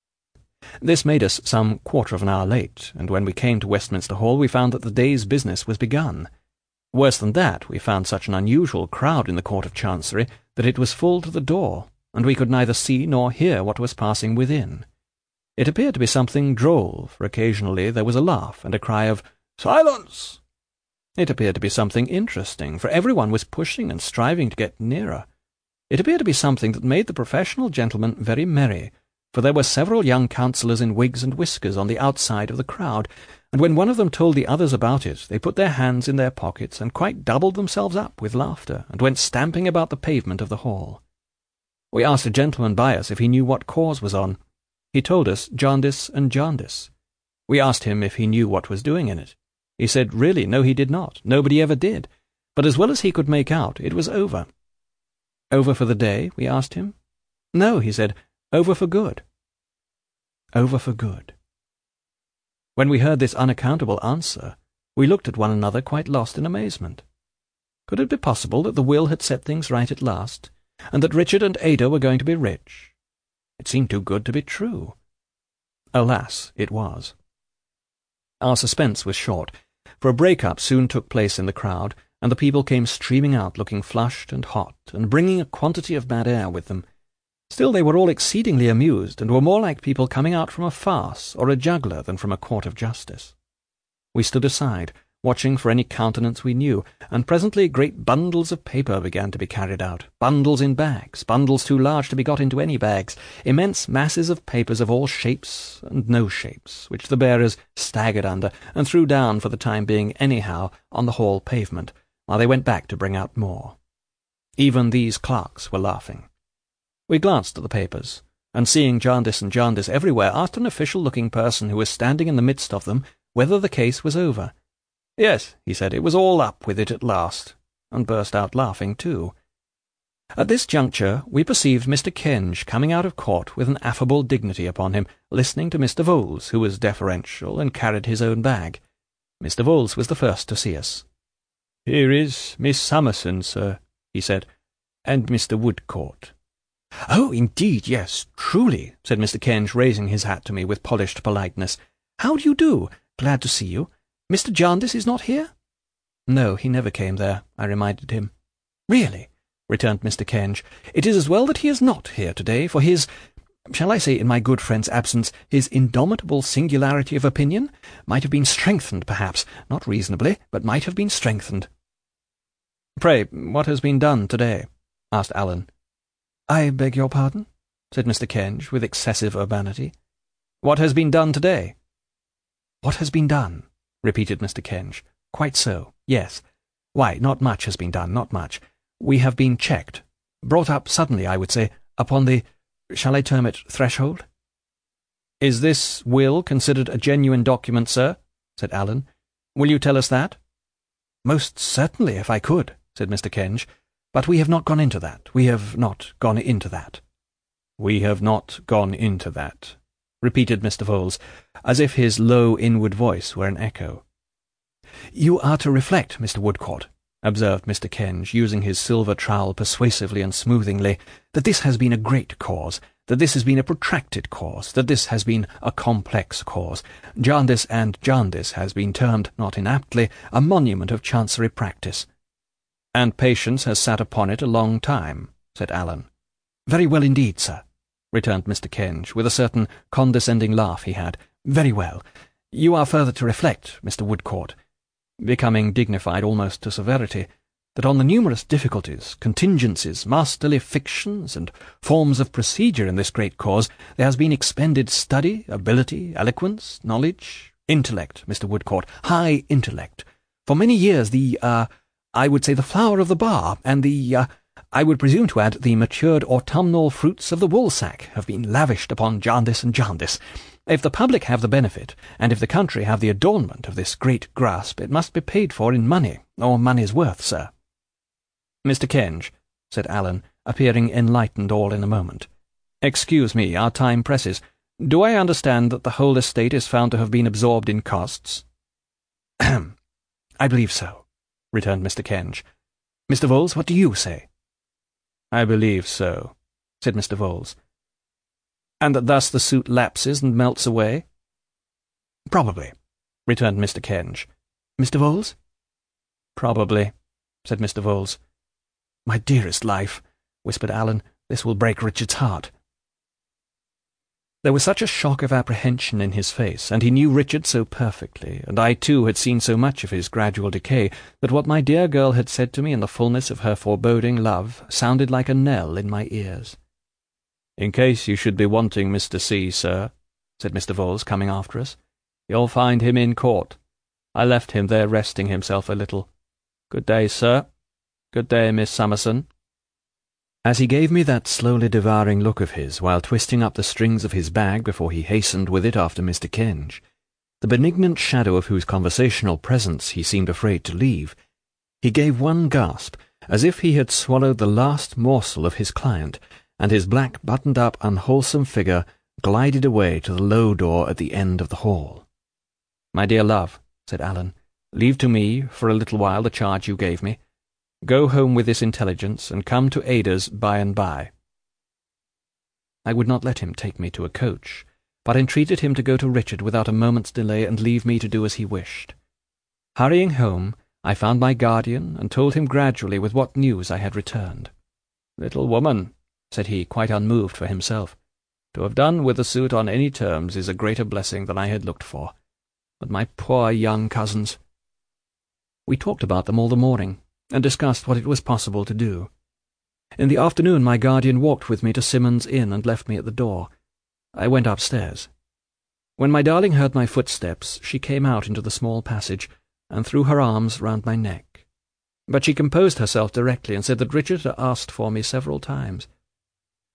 This made us some quarter of an hour late, and when we came to Westminster Hall we found that the day's business was begun. Worse than that, we found such an unusual crowd in the Court of Chancery that it was full to the door, and we could neither see nor hear what was passing within. It appeared to be something droll, for occasionally there was a laugh and a cry of "Silence!" It appeared to be something interesting, for everyone was pushing and striving to get nearer. It appeared to be something that made the professional gentlemen very merry, for there were several young councillors in wigs and whiskers on the outside of the crowd, and when one of them told the others about it, they put their hands in their pockets and quite doubled themselves up with laughter, and went stamping about the pavement of the hall. We asked a gentleman by us if he knew what cause was on. He told us jaundice and jaundice. We asked him if he knew what was doing in it. He said really no, he did not. Nobody ever did. But as well as he could make out, it was over. Over for the day, we asked him. No, he said, over for good. Over for good. When we heard this unaccountable answer, we looked at one another quite lost in amazement. Could it be possible that the will had set things right at last, and that Richard and Ada were going to be rich? It seemed too good to be true. Alas, it was. Our suspense was short, for a break-up soon took place in the crowd, and the people came streaming out looking flushed and hot, and bringing a quantity of bad air with them. Still they were all exceedingly amused, and were more like people coming out from a farce or a juggler than from a court of justice. We stood aside, watching for any countenance we knew, and presently great bundles of paper began to be carried out, bundles in bags, bundles too large to be got into any bags, immense masses of papers of all shapes and no shapes, which the bearers staggered under, and threw down for the time being anyhow on the hall pavement, while they went back to bring out more. Even these clerks were laughing. We glanced at the papers, and seeing Jarndyce and Jarndyce everywhere, asked an official-looking person who was standing in the midst of them whether the case was over. Yes, he said, it was all up with it at last, and burst out laughing too. At this juncture we perceived Mr. Kenge coming out of court with an affable dignity upon him, listening to Mr. Vholes, who was deferential and carried his own bag. Mr. Vholes was the first to see us. "Here is Miss Summerson, sir," he said, "and Mr. Woodcourt." "Oh, indeed, yes, truly," said Mr. Kenge, raising his hat to me with polished politeness. "How do you do? Glad to see you. Mr. Jarndyce is not here?" "No, he never came there," I reminded him. "Really?" returned Mr. Kenge. "It is as well that he is not here to-day, for his, shall I say in my good friend's absence, his indomitable singularity of opinion might have been strengthened, perhaps, not reasonably, but might have been strengthened." "Pray, what has been done to-day?" asked Alan. "I beg your pardon?" said Mr. Kenge, with excessive urbanity. "What has been done to-day?" "What has been done?" repeated Mr. Kenge. "Quite so, yes. Why, not much has been done, not much. We have been checked, brought up suddenly, I would say, upon the, shall I term it, threshold?" "Is this will considered a genuine document, sir?" said Alan. "Will you tell us that?" "Most certainly, if I could," said Mr. Kenge. "But we have not gone into that. We have not gone into that." "We have not gone into that," repeated Mr. Vholes, as if his low inward voice were an echo. "You are to reflect, Mr. Woodcourt," observed Mr. Kenge, using his silver trowel persuasively and smoothingly, "that this has been a great cause, that this has been a protracted cause, that this has been a complex cause. Jarndyce and Jarndyce has been termed, not inaptly, a monument of chancery practice." "And patience has sat upon it a long time," said Alan. "Very well indeed, sir," returned Mr. Kenge, with a certain condescending laugh he had. "Very well. You are further to reflect, Mr. Woodcourt," becoming dignified almost to severity, "that on the numerous difficulties, contingencies, masterly fictions, and forms of procedure in this great cause, there has been expended study, ability, eloquence, knowledge, intellect, Mr. Woodcourt, high intellect. For many years I would say the flower of the bar, and I would presume to add, the matured autumnal fruits of the woolsack have been lavished upon Jarndyce and Jarndyce. If the public have the benefit, and if the country have the adornment of this great grasp, it must be paid for in money, or money's worth, sir." "Mr. Kenge," said Alan, appearing enlightened all in a moment, "excuse me, our time presses. Do I understand that the whole estate is found to have been absorbed in costs?" "Ahem. I believe so," returned Mr. Kenge. "Mr. Vholes, what do you say?" "I believe so," said Mr. Vholes. "And that thus the suit lapses and melts away?" "Probably," returned Mr. Kenge. "Mr. Vholes?" "Probably," said Mr. Vholes. "My dearest life," whispered Alan, "this will break Richard's heart." There was such a shock of apprehension in his face, and he knew Richard so perfectly, and I too had seen so much of his gradual decay, that what my dear girl had said to me in the fullness of her foreboding love sounded like a knell in my ears. "In case you should be wanting Mr. C., sir," said Mr. Vholes, coming after us, "you'll find him in court. I left him there resting himself a little. Good day, sir. Good day, Miss Summerson." As he gave me that slowly devouring look of his while twisting up the strings of his bag before he hastened with it after Mr. Kenge, the benignant shadow of whose conversational presence he seemed afraid to leave, he gave one gasp, as if he had swallowed the last morsel of his client, and his black buttoned-up unwholesome figure glided away to the low door at the end of the hall. "My dear love," said Alan, "leave to me, for a little while, the charge you gave me. Go home with this intelligence, and come to Ada's by and by." I would not let him take me to a coach, but entreated him to go to Richard without a moment's delay and leave me to do as he wished. Hurrying home, I found my guardian, and told him gradually with what news I had returned. "Little woman," said he, quite unmoved for himself, "to have done with the suit on any terms is a greater blessing than I had looked for. But my poor young cousins—" We talked about them all the morning, and discussed what it was possible to do. In the afternoon my guardian walked with me to Symonds Inn and left me at the door. I went upstairs. When my darling heard my footsteps, she came out into the small passage, and threw her arms round my neck. But she composed herself directly, and said that Richard had asked for me several times.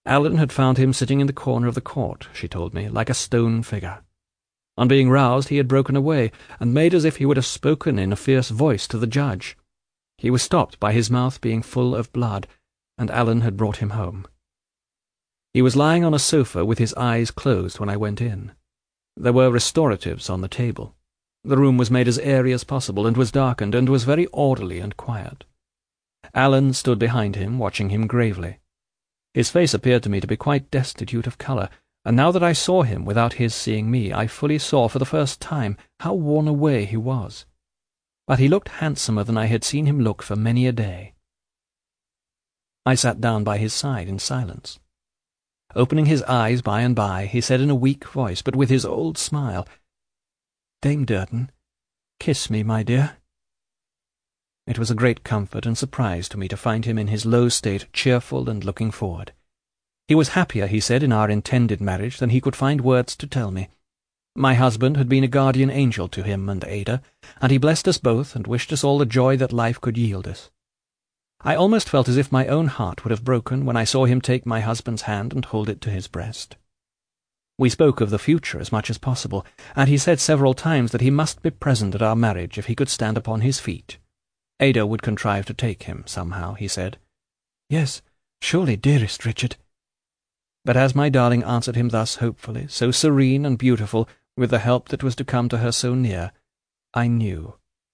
Alan had found him sitting in the corner of the court, she told me, like a stone figure. On being roused, he had broken away, and made as if he would have spoken in a fierce voice to the judge. He was stopped by his mouth being full of blood, and Alan had brought him home. He was lying on a sofa with his eyes closed when I went in. There were restoratives on the table. The room was made as airy as possible, and was darkened, and was very orderly and quiet. Alan stood behind him, watching him gravely. His face appeared to me to be quite destitute of colour, and now that I saw him without his seeing me, I fully saw for the first time how worn away he was. But he looked handsomer than I had seen him look for many a day. I sat down by his side in silence. Opening his eyes by and by, he said in a weak voice, but with his old smile, "Dame Durden, kiss me, my dear." It was a great comfort and surprise to me to find him in his low state cheerful and looking forward. He was happier, he said, in our intended marriage than he could find words to tell me. My husband had been a guardian angel to him and Ada, and he blessed us both and wished us all the joy that life could yield us. I almost felt as if my own heart would have broken when I saw him take my husband's hand and hold it to his breast. We spoke of the future as much as possible, and he said several times that he must be present at our marriage if he could stand upon his feet. Ada would contrive to take him, somehow, he said. "Yes, surely, dearest Richard." But as my darling answered him thus hopefully, so serene and beautiful, with the help that was to come to her so near, I knew.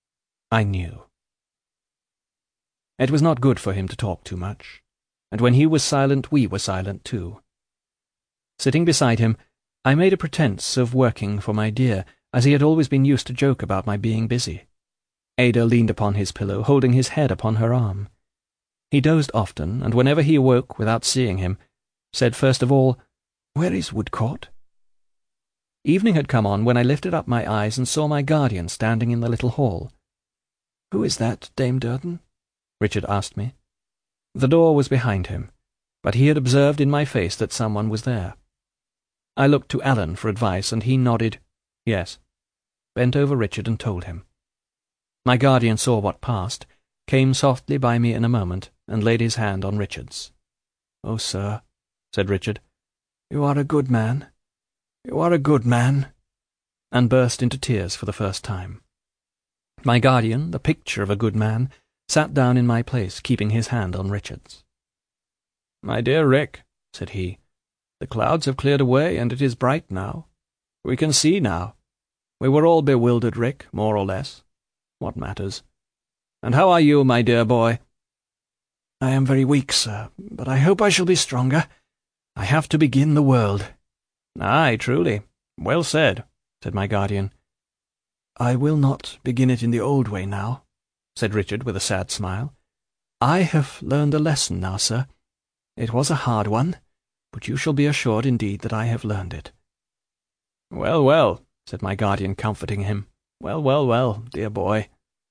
It was not good for him to talk too much, and when he was silent we were silent too. Sitting beside him, I made a pretence of working for my dear, as he had always been used to joke about my being busy. Ada leaned upon his pillow, holding his head upon her arm. He dozed often, and whenever he awoke without seeing him, said first of all, "Where is Woodcourt?" Evening had come on when I lifted up my eyes and saw my guardian standing in the little hall. "Who is that, Dame Durden?" Richard asked me. The door was behind him, but he had observed in my face that someone was there. I looked to Alan for advice, and he nodded yes, bent over Richard and told him. My guardian saw what passed, came softly by me in a moment, and laid his hand on Richard's. "Oh, sir," said Richard, "you are a good man. You are a good man," and burst into tears for the first time. My guardian, the picture of a good man, sat down in my place, keeping his hand on Richard's. "My dear Rick," said he, "the clouds have cleared away, and it is bright now. We can see now. We were all bewildered, Rick, more or less. What matters? And how are you, my dear boy?" "I am very weak, sir, but I hope I shall be stronger. I have to begin the world." "Aye, truly. Well said," said my guardian. "I will not begin it in the old way now," said Richard with a sad smile. "I have learned a lesson now, sir. It was a hard one, but you shall be assured indeed that I have learned it." "Well, well," said my guardian, comforting him. "Well, well, well, dear boy."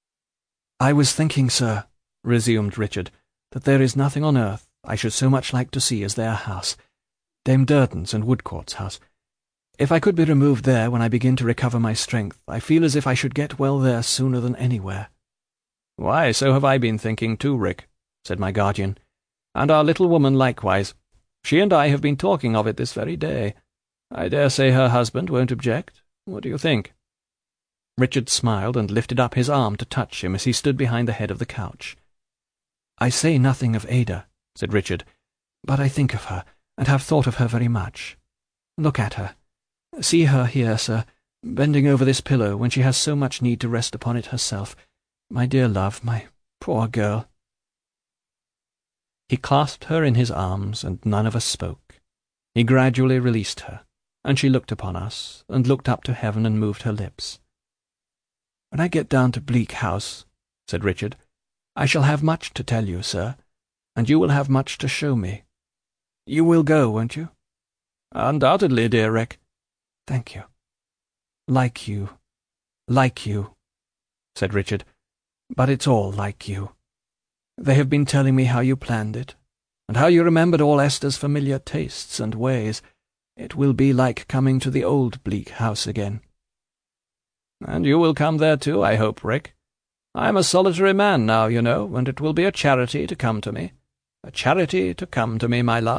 "I was thinking, sir," resumed Richard, "that there is nothing on earth I should so much like to see as their house, Dame Durden's and Woodcourt's house. If I could be removed there when I begin to recover my strength, I feel as if I should get well there sooner than anywhere." "Why, so have I been thinking too, Rick," said my guardian, "and our little woman likewise. She and I have been talking of it this very day. I dare say her husband won't object. What do you think?" Richard smiled and lifted up his arm to touch him as he stood behind the head of the couch. "I say nothing of Ada," said Richard, "but I think of her, and have thought of her very much. Look at her. See her here, sir, bending over this pillow when she has so much need to rest upon it herself. My dear love, my poor girl." He clasped her in his arms, and none of us spoke. He gradually released her, and she looked upon us, and looked up to heaven and moved her lips. "When I get down to Bleak House," said Richard, "I shall have much to tell you, sir, and you will have much to show me. You will go, won't you?" "Undoubtedly, dear Rick." "Thank you. Like you, said Richard, "but it's all like you. They have been telling me how you planned it, and how you remembered all Esther's familiar tastes and ways. It will be like coming to the old Bleak House again." "And you will come there too, I hope, Rick. I am a solitary man now, you know, and it will be a charity to come to me. A charity to come to me, my love.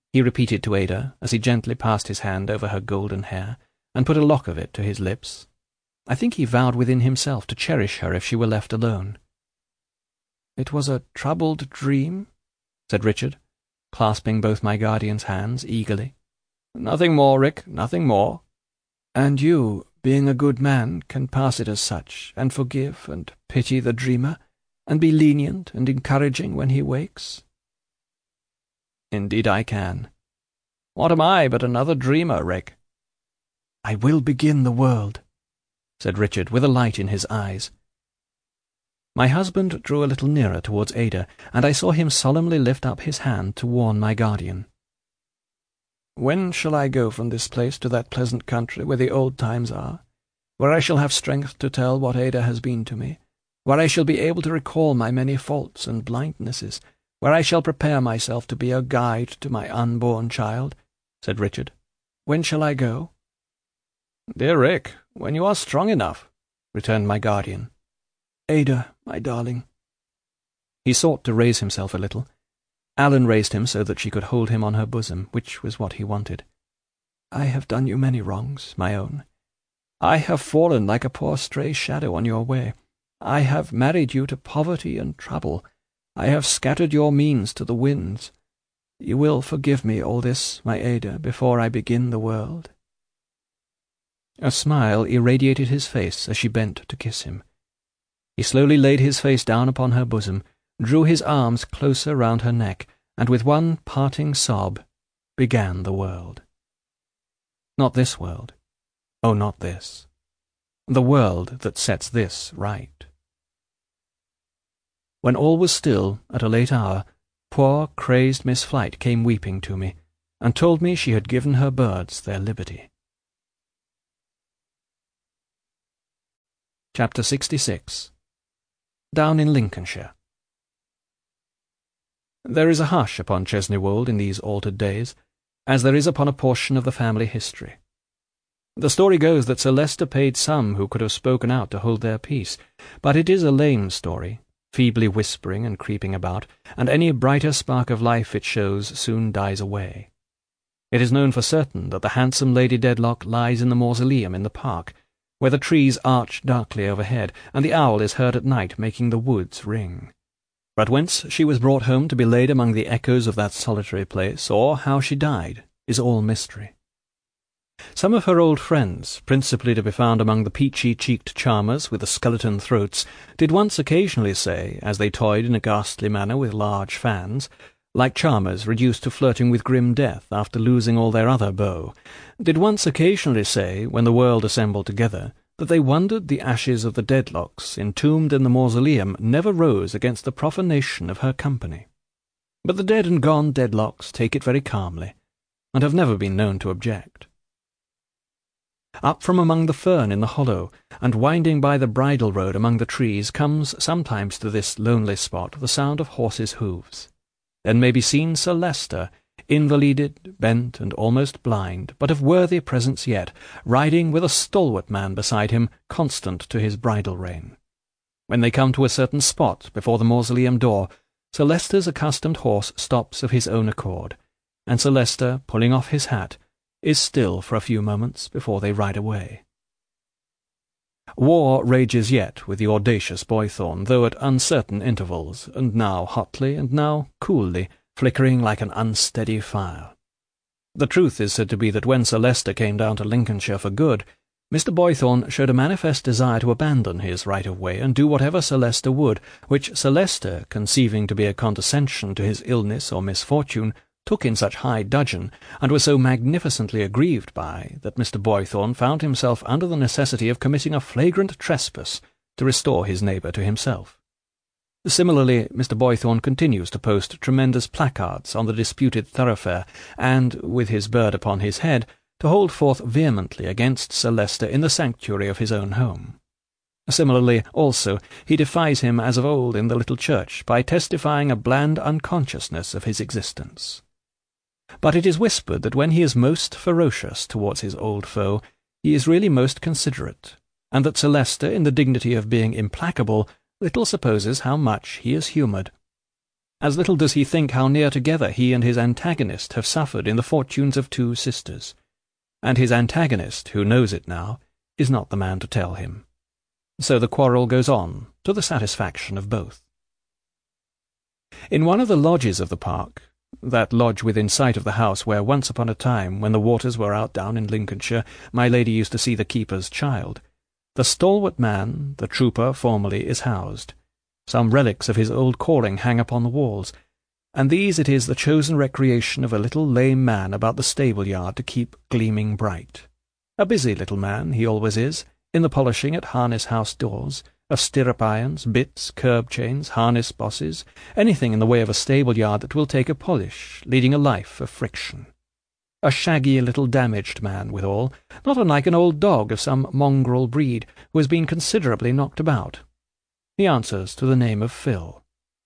he repeated to Ada, as he gently passed his hand over her golden hair, and put a lock of it to his lips. I think he vowed within himself to cherish her if she were left alone. "It was a troubled dream?" said Richard, clasping both my guardian's hands eagerly. "Nothing more, Rick, nothing more." "And you, being a good man, can pass it as such, and forgive and pity the dreamer, and be lenient and encouraging when he wakes?" "Indeed I can. What am I but another dreamer, Rick?" "I will begin the world," said Richard, with a light in his eyes. My husband drew a little nearer towards Ada, and I saw him solemnly lift up his hand to warn my guardian. "When shall I go from this place to that pleasant country where the old times are, where I shall have strength to tell what Ada has been to me, where I shall be able to recall my many faults and blindnesses, where I shall prepare myself to be a guide to my unborn child?" said Richard. "When shall I go?" "Dear Rick, when you are strong enough," returned my guardian. "Ada, my darling." He sought to raise himself a little. Alan raised him so that she could hold him on her bosom, which was what he wanted. "I have done you many wrongs, my own. I have fallen like a poor stray shadow on your way. I have married you to poverty and trouble. I have scattered your means to the winds. You will forgive me all this, my Ada, before I begin the world?" A smile irradiated his face as she bent to kiss him. He slowly laid his face down upon her bosom, drew his arms closer round her neck, and with one parting sob began the world. Not this world. Oh, not this. The world that sets this right. When all was still, at a late hour, poor crazed Miss Flite came weeping to me, and told me she had given her birds their liberty. Chapter 66. Down in Lincolnshire. There is a hush upon Chesney Wold in these altered days, as there is upon a portion of the family history. The story goes that Sir Leicester paid some who could have spoken out to hold their peace, but it is a lame story, feebly whispering and creeping about, and any brighter spark of life it shows soon dies away. It is known for certain that the handsome Lady Dedlock lies in the mausoleum in the park, where the trees arch darkly overhead, and the owl is heard at night making the woods ring. But whence she was brought home to be laid among the echoes of that solitary place, or how she died, is all mystery. Some of her old friends, principally to be found among the peachy-cheeked charmers with the skeleton throats, did once occasionally say, as they toyed in a ghastly manner with large fans, like charmers reduced to flirting with grim death after losing all their other beaux, did once occasionally say, when the world assembled together, that they wondered the ashes of the Dedlocks entombed in the mausoleum never rose against the profanation of her company. But the dead and gone Dedlocks take it very calmly, and have never been known to object. Up from among the fern in the hollow, and winding by the bridle road among the trees, comes sometimes to this lonely spot the sound of horses' hoofs. Then may be seen Sir Leicester, invalided, bent, and almost blind, but of worthy presence yet, riding with a stalwart man beside him, constant to his bridle rein. When they come to a certain spot before the mausoleum door, Sir Leicester's accustomed horse stops of his own accord, and Sir Leicester, pulling off his hat, is still for a few moments before they ride away. War rages yet with the audacious Boythorn, though at uncertain intervals, and now hotly, and now coolly, flickering like an unsteady fire. The truth is said to be that when Sir Leicester came down to Lincolnshire for good, Mr. Boythorn showed a manifest desire to abandon his right-of-way and do whatever Sir Leicester would, which Sir Leicester, conceiving to be a condescension to his illness or misfortune, took in such high dudgeon, and was so magnificently aggrieved by, that Mr. Boythorn found himself under the necessity of committing a flagrant trespass to restore his neighbour to himself. Similarly, Mr. Boythorn continues to post tremendous placards on the disputed thoroughfare, and, with his bird upon his head, to hold forth vehemently against Sir Leicester in the sanctuary of his own home. Similarly, also, he defies him as of old in the little church by testifying a bland unconsciousness of his existence. But it is whispered that when he is most ferocious towards his old foe, he is really most considerate, and that Sir Leicester, in the dignity of being implacable, little supposes how much he is humoured. As little does he think how near together he and his antagonist have suffered in the fortunes of two sisters. And his antagonist, who knows it now, is not the man to tell him. So the quarrel goes on, to the satisfaction of both. In one of the lodges of the park, that lodge within sight of the house where once upon a time, when the waters were out down in Lincolnshire, my lady used to see the keeper's child, the stalwart man, the trooper formerly, is housed. Some relics of his old calling hang upon the walls, and these it is the chosen recreation of a little lame man about the stable-yard to keep gleaming bright. A busy little man he always is, in the polishing at harness-house doors, of stirrup-irons, bits, curb-chains, harness-bosses, anything in the way of a stable-yard that will take a polish, leading a life of friction. A shaggy little damaged man, withal, not unlike an old dog of some mongrel breed, who has been considerably knocked about. He answers to the name of Phil.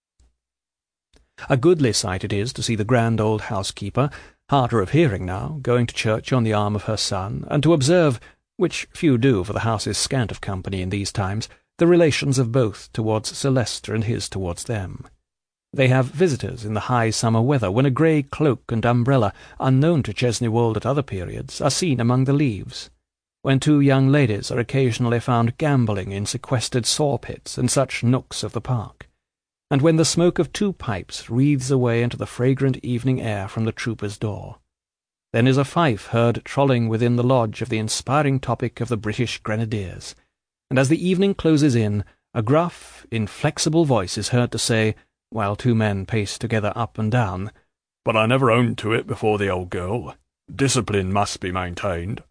A goodly sight it is to see the grand old housekeeper, harder of hearing now, going to church on the arm of her son, and to observe, which few do, for the house is scant of company in these times, the relations of both towards Sir Leicester and his towards them. They have visitors in the high summer weather, when a grey cloak and umbrella, unknown to Chesney Wold at other periods, are seen among the leaves, when two young ladies are occasionally found gambling in sequestered saw-pits and such nooks of the park, and when the smoke of two pipes wreathes away into the fragrant evening air from the trooper's door. Then is a fife heard trolling within the lodge of the inspiring topic of the British Grenadiers, and as the evening closes in, a gruff, inflexible voice is heard to say, while two men pace together up and down, "But I never owned to it before the old girl. Discipline must be maintained."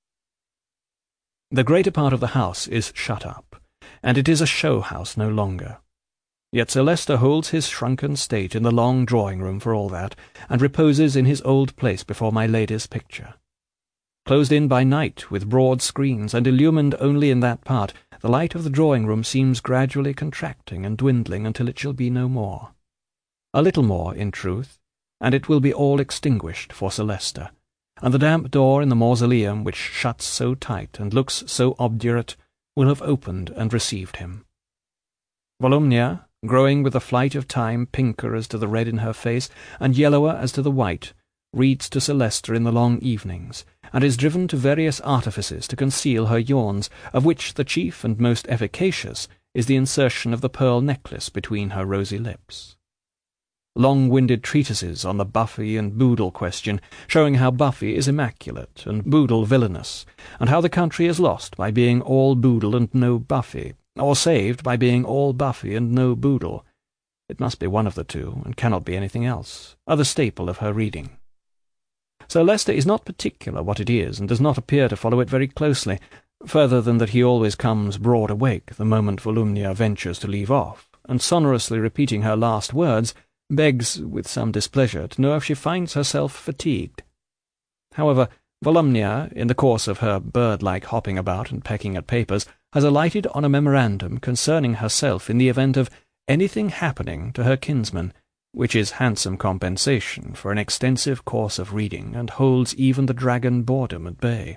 The greater part of the house is shut up, and it is a show-house no longer. Yet Sir Leicester holds his shrunken state in the long drawing-room for all that, and reposes in his old place before my lady's picture. Closed in by night with broad screens, and illumined only in that part, the light of the drawing-room seems gradually contracting and dwindling until it shall be no more. A little more, in truth, and it will be all extinguished for Sir Leicester, and the damp door in the mausoleum, which shuts so tight and looks so obdurate, will have opened and received him. Volumnia, growing with the flight of time pinker as to the red in her face, and yellower as to the white, reads to Sir Leicester in the long evenings, and is driven to various artifices to conceal her yawns, of which the chief and most efficacious is the insertion of the pearl necklace between her rosy lips. Long-winded treatises on the Buffy and Boodle question, showing how Buffy is immaculate and Boodle villainous, and how the country is lost by being all Boodle and no Buffy, or saved by being all Buffy and no Boodle. It must be one of the two, and cannot be anything else, are the staple of her reading. Sir Leicester is not particular what it is, and does not appear to follow it very closely, further than that he always comes broad awake the moment Volumnia ventures to leave off, and sonorously repeating her last words, begs, with some displeasure, to know if she finds herself fatigued. However, Volumnia, in the course of her bird-like hopping about and pecking at papers, has alighted on a memorandum concerning herself in the event of anything happening to her kinsman, which is handsome compensation for an extensive course of reading, and holds even the dragon boredom at bay.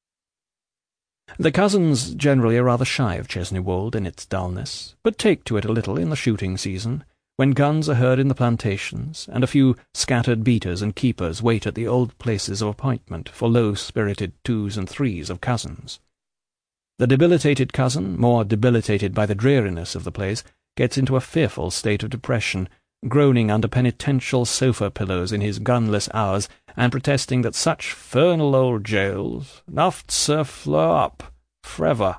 The cousins generally are rather shy of Chesney Wold in its dullness, but take to it a little in the shooting season, when guns are heard in the plantations, and a few scattered beaters and keepers wait at the old places of appointment for low-spirited 2s and 3s of cousins. The debilitated cousin, more debilitated by the dreariness of the place, gets into a fearful state of depression, groaning under penitential sofa-pillows in his gunless hours, and protesting that such fernal old jails "nuft Sir Fleur up, forever."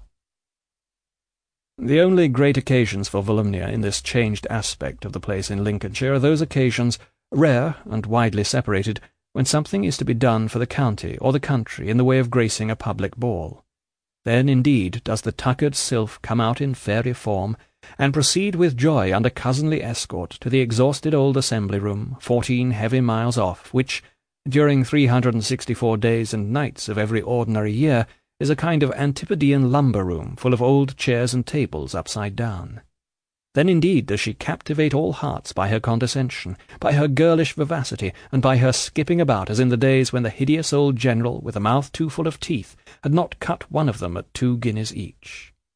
The only great occasions for Volumnia in this changed aspect of the place in Lincolnshire are those occasions, rare and widely separated, when something is to be done for the county or the country in the way of gracing a public ball. Then, indeed, does the tuckered sylph come out in fairy form, and proceed with joy under cousinly escort to the exhausted old assembly-room, 14 heavy miles off, which, during 364 days and nights of every ordinary year, is a kind of Antipodean lumber-room full of old chairs and tables upside down. Then indeed does she captivate all hearts by her condescension, by her girlish vivacity, and by her skipping about as in the days when the hideous old general, with a mouth too full of teeth, had not cut one of them at 2 guineas each.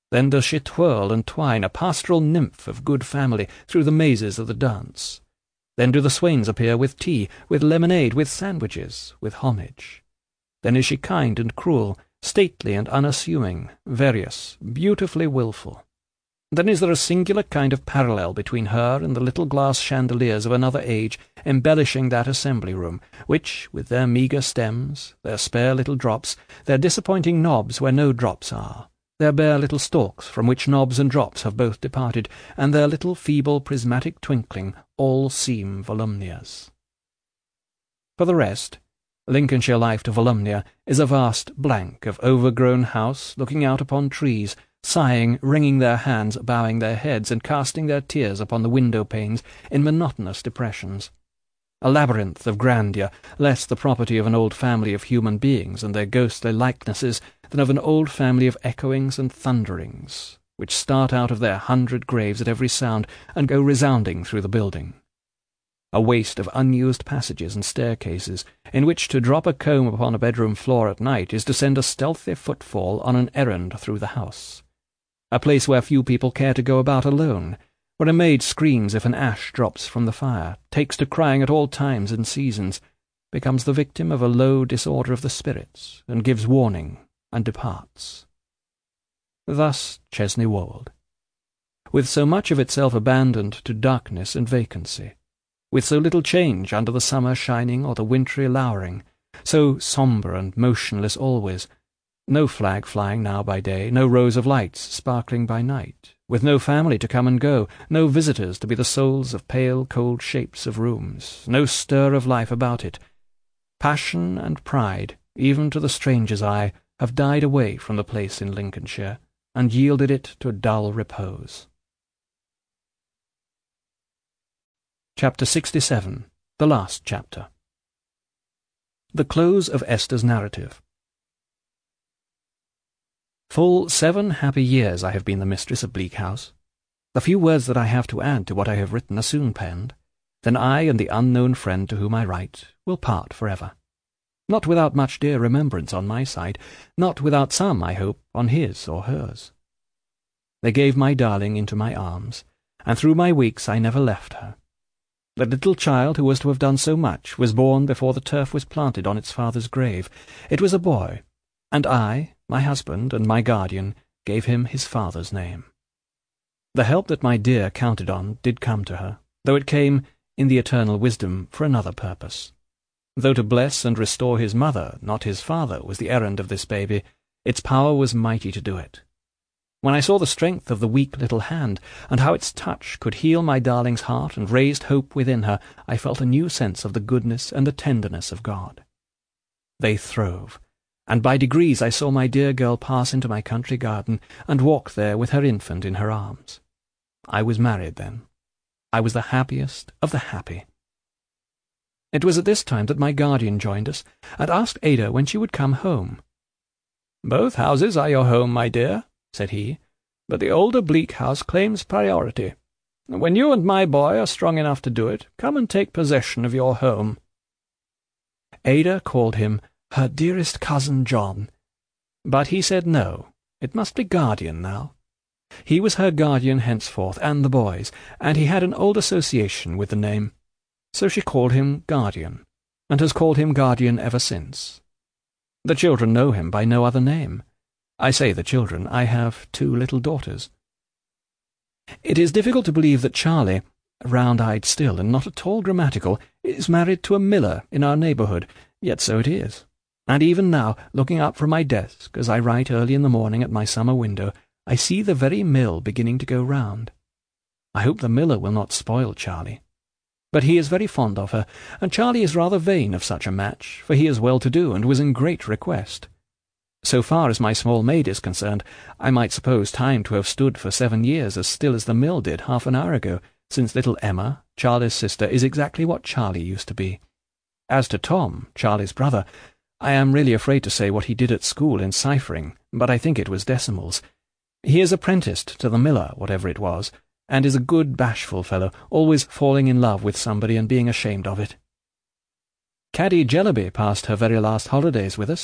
Then does she twirl and twine, a pastoral nymph of good family, through the mazes of the dance. Then do the swains appear with tea, with lemonade, with sandwiches, with homage. Then is she kind and cruel, stately and unassuming, various, beautifully wilful. Then is there a singular kind of parallel between her and the little glass chandeliers of another age embellishing that assembly-room, which, with their meagre stems, their spare little drops, their disappointing knobs where no drops are, their bare little stalks from which knobs and drops have both departed, and their little feeble prismatic twinkling, all seem Volumnia's. For the rest, Lincolnshire life to Volumnia is a vast blank of overgrown house looking out upon trees, sighing, wringing their hands, bowing their heads, and casting their tears upon the window-panes in monotonous depressions. A labyrinth of grandeur, less the property of an old family of human beings and their ghostly likenesses than of an old family of echoings and thunderings, which start out of their 100 graves at every sound and go resounding through the building. A waste of unused passages and staircases, in which to drop a comb upon a bedroom floor at night is to send a stealthy footfall on an errand through the house. A place where few people care to go about alone, where a maid screams if an ash drops from the fire, takes to crying at all times and seasons, becomes the victim of a low disorder of the spirits, and gives warning, and departs. Thus Chesney Wold, with so much of itself abandoned to darkness and vacancy, with so little change under the summer shining or the wintry lowering, so sombre and motionless always, no flag flying now by day, no rows of lights sparkling by night, with no family to come and go, no visitors to be the souls of pale, cold shapes of rooms, no stir of life about it. Passion and pride, even to the stranger's eye, have died away from the place in Lincolnshire, and yielded it to a dull repose. Chapter 67, the last chapter. The close of Esther's narrative. Full 7 happy years I have been the mistress of Bleak House. The few words that I have to add to what I have written are soon penned. Then I and the unknown friend to whom I write will part forever. Not without much dear remembrance on my side, not without some, I hope, on his or hers. They gave my darling into my arms, and through my weeks I never left her. The little child who was to have done so much was born before the turf was planted on its father's grave. It was a boy, and I, my husband, and my guardian, gave him his father's name. The help that my dear counted on did come to her, though it came, in the eternal wisdom, for another purpose. Though to bless and restore his mother, not his father, was the errand of this baby, its power was mighty to do it. When I saw the strength of the weak little hand, and how its touch could heal my darling's heart and raised hope within her, I felt a new sense of the goodness and the tenderness of God. They throve, and by degrees I saw my dear girl pass into my country garden and walk there with her infant in her arms. I was married then. I was the happiest of the happy. It was at this time that my guardian joined us, and asked Ada when she would come home. "Both houses are your home, my dear," said he, "but the older Bleak House claims priority. When you and my boy are strong enough to do it, come and take possession of your home." Ada called him her dearest cousin John, but he said no, it must be guardian now. He was her guardian henceforth, and the boy's, and he had an old association with the name. So she called him guardian, and has called him guardian ever since. The children know him by no other name. I say the children, I have 2 little daughters. It is difficult to believe that Charlie, round-eyed still and not at all grammatical, is married to a miller in our neighbourhood, yet so it is. And even now, looking up from my desk as I write early in the morning at my summer window, I see the very mill beginning to go round. I hope the miller will not spoil Charlie. But he is very fond of her, and Charlie is rather vain of such a match, for he is well-to-do and was in great request. So far as my small maid is concerned, I might suppose time to have stood for 7 years as still as the mill did half an hour ago, since little Emma, Charlie's sister, is exactly what Charlie used to be. As to Tom, Charlie's brother, I am really afraid to say what he did at school in ciphering, but I think it was decimals. He is apprenticed to the miller, whatever it was, and is a good bashful fellow, always falling in love with somebody and being ashamed of it. Caddy Jellaby passed her very last holidays with us,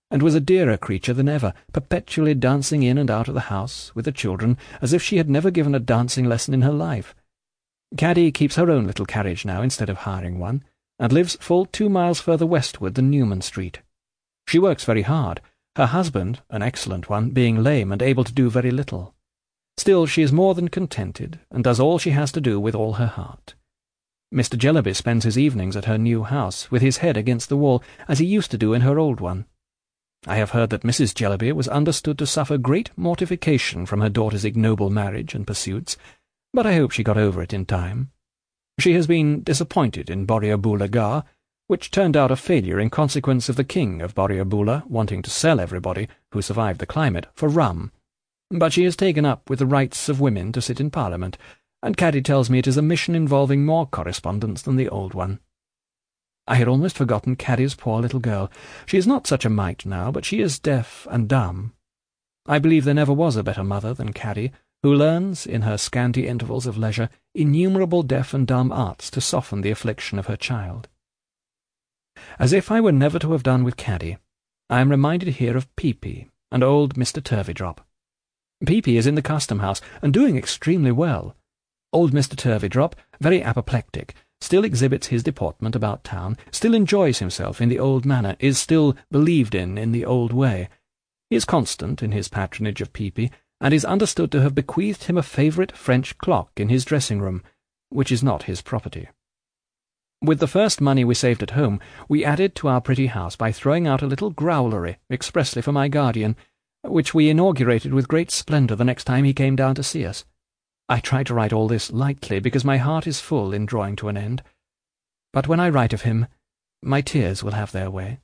and was a dearer creature than ever, perpetually dancing in and out of the house with the children, as if she had never given a dancing lesson in her life. Caddy keeps her own little carriage now instead of hiring one, and lives full 2 miles further westward than Newman Street. She works very hard, her husband, an excellent one, being lame and able to do very little. Still, she is more than contented, and does all she has to do with all her heart. Mr. Jellyby spends his evenings at her new house, with his head against the wall, as he used to do in her old one. I have heard that Mrs. Jellyby was understood to suffer great mortification from her daughter's ignoble marriage and pursuits, but I hope she got over it in time. She has been disappointed in Borrioboola Gha, which turned out a failure in consequence of the king of Borrioboola wanting to sell everybody who survived the climate for rum. But she has taken up with the rights of women to sit in Parliament, and Caddy tells me it is a mission involving more correspondence than the old one. I had almost forgotten Caddy's poor little girl. She is not such a mite now, but she is deaf and dumb. I believe there never was a better mother than Caddy, who learns, in her scanty intervals of leisure, innumerable deaf and dumb arts to soften the affliction of her child. As if I were never to have done with Caddy, I am reminded here of Peepy and old Mr. Turveydrop. Peepy is in the custom-house, and doing extremely well. Old Mr. Turveydrop, very apoplectic, still exhibits his deportment about town, still enjoys himself in the old manner, is still believed in the old way. He is constant in his patronage of Peepy, and is understood to have bequeathed him a favourite French clock in his dressing-room, which is not his property. With the first money we saved at home, we added to our pretty house by throwing out a little growlery expressly for my guardian, which we inaugurated with great splendour the next time he came down to see us. I try to write all this lightly, because my heart is full in drawing to an end. But when I write of him, my tears will have their way.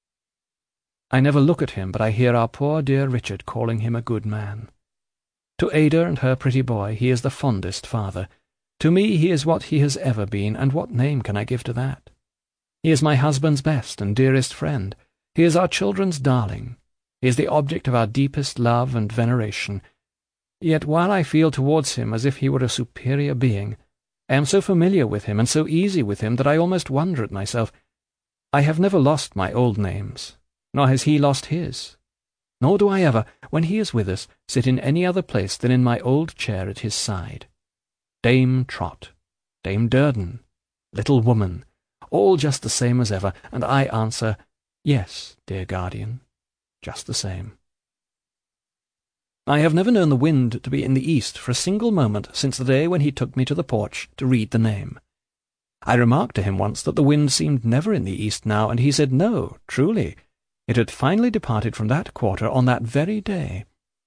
I never look at him, but I hear our poor dear Richard calling him a good man. To Ada and her pretty boy he is the fondest father. To me he is what he has ever been, and what name can I give to that? He is my husband's best and dearest friend. He is our children's darling. He is the object of our deepest love and veneration. Yet while I feel towards him as if he were a superior being, I am so familiar with him and so easy with him that I almost wonder at myself. I have never lost my old names, nor has he lost his. Nor do I ever, when he is with us, sit in any other place than in my old chair at his side. Dame Trot, Dame Durden, little woman, all just the same as ever, and I answer, yes, dear guardian, just the same. I have never known the wind to be in the east for a single moment since the day when he took me to the porch to read the name. I remarked to him once that the wind seemed never in the east now, and he said no, truly, it had finally departed from that quarter on that very day.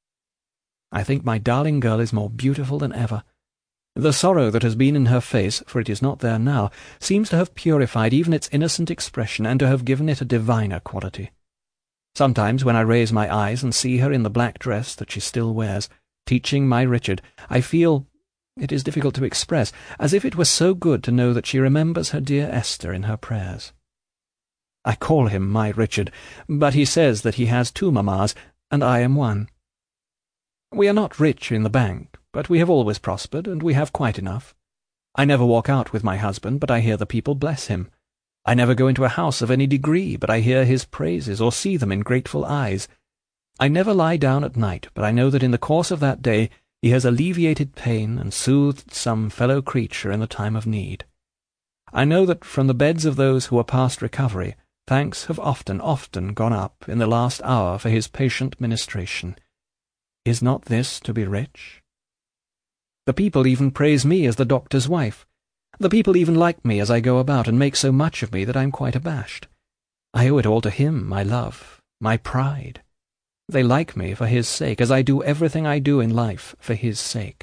I think my darling girl is more beautiful than ever. The sorrow that has been in her face, for it is not there now, seems to have purified even its innocent expression and to have given it a diviner quality. Sometimes when I raise my eyes and see her in the black dress that she still wears, teaching my Richard, I feel, it is difficult to express, as if it were so good to know that she remembers her dear Esther in her prayers. I call him my Richard, but he says that he has 2 mammas, and I am one. We are not rich in the bank, but we have always prospered, and we have quite enough. I never walk out with my husband, but I hear the people bless him. I never go into a house of any degree, but I hear his praises or see them in grateful eyes. I never lie down at night, but I know that in the course of that day he has alleviated pain and soothed some fellow creature in the time of need. I know that from the beds of those who are past recovery, thanks have often, often gone up in the last hour for his patient ministration. Is not this to be rich? The people even praise me as the doctor's wife. The people even like me as I go about, and make so much of me that I am quite abashed. I owe it all to him, my love, my pride. They like me for his sake, as I do everything I do in life for his sake.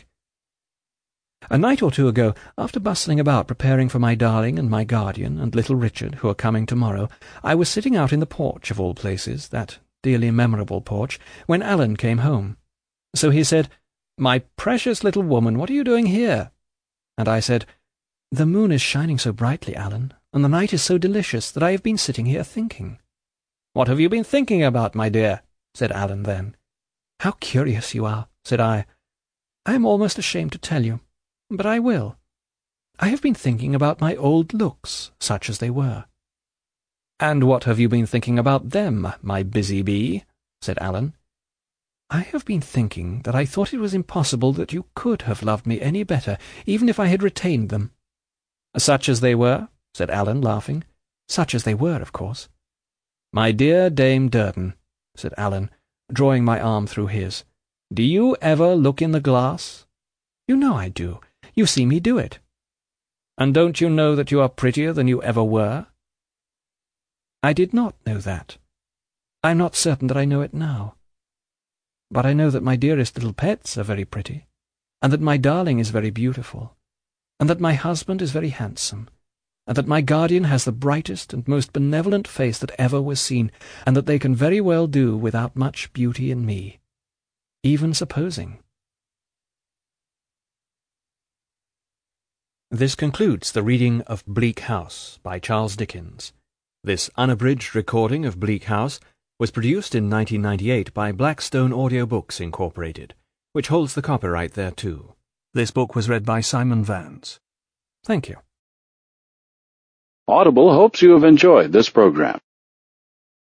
A night or 2 ago, after bustling about preparing for my darling and my guardian and little Richard, who are coming tomorrow, I was sitting out in the porch of all places, that dearly memorable porch, when Alan came home. So he said, "My precious little woman, what are you doing here?" And I said, "The moon is shining so brightly, Alan, and the night is so delicious that I have been sitting here thinking." "What have you been thinking about, my dear?" said Alan then. "How curious you are," said I. "I am almost ashamed to tell you, but I will. I have been thinking about my old looks, such as they were." "And what have you been thinking about them, my busy bee?" said Alan. "I have been thinking that I thought it was impossible that you could have loved me any better, even if I had retained them." "Such as they were?" said Alan, laughing. "Such as they were, of course." "My dear Dame Durden," said Alan, drawing my arm through his, "do you ever look in the glass?" "You know I do. You see me do it." "And don't you know that you are prettier than you ever were?" "I did not know that. I am not certain that I know it now. But I know that my dearest little pets are very pretty, and that my darling is very beautiful, and that my husband is very handsome, and that my guardian has the brightest and most benevolent face that ever was seen, and that they can very well do without much beauty in me, even supposing." This concludes the reading of Bleak House by Charles Dickens. This unabridged recording of Bleak House was produced in 1998 by Blackstone Audio Books, Incorporated, which holds the copyright thereto. This book was read by Simon Vance. Thank you. Audible hopes you have enjoyed this program.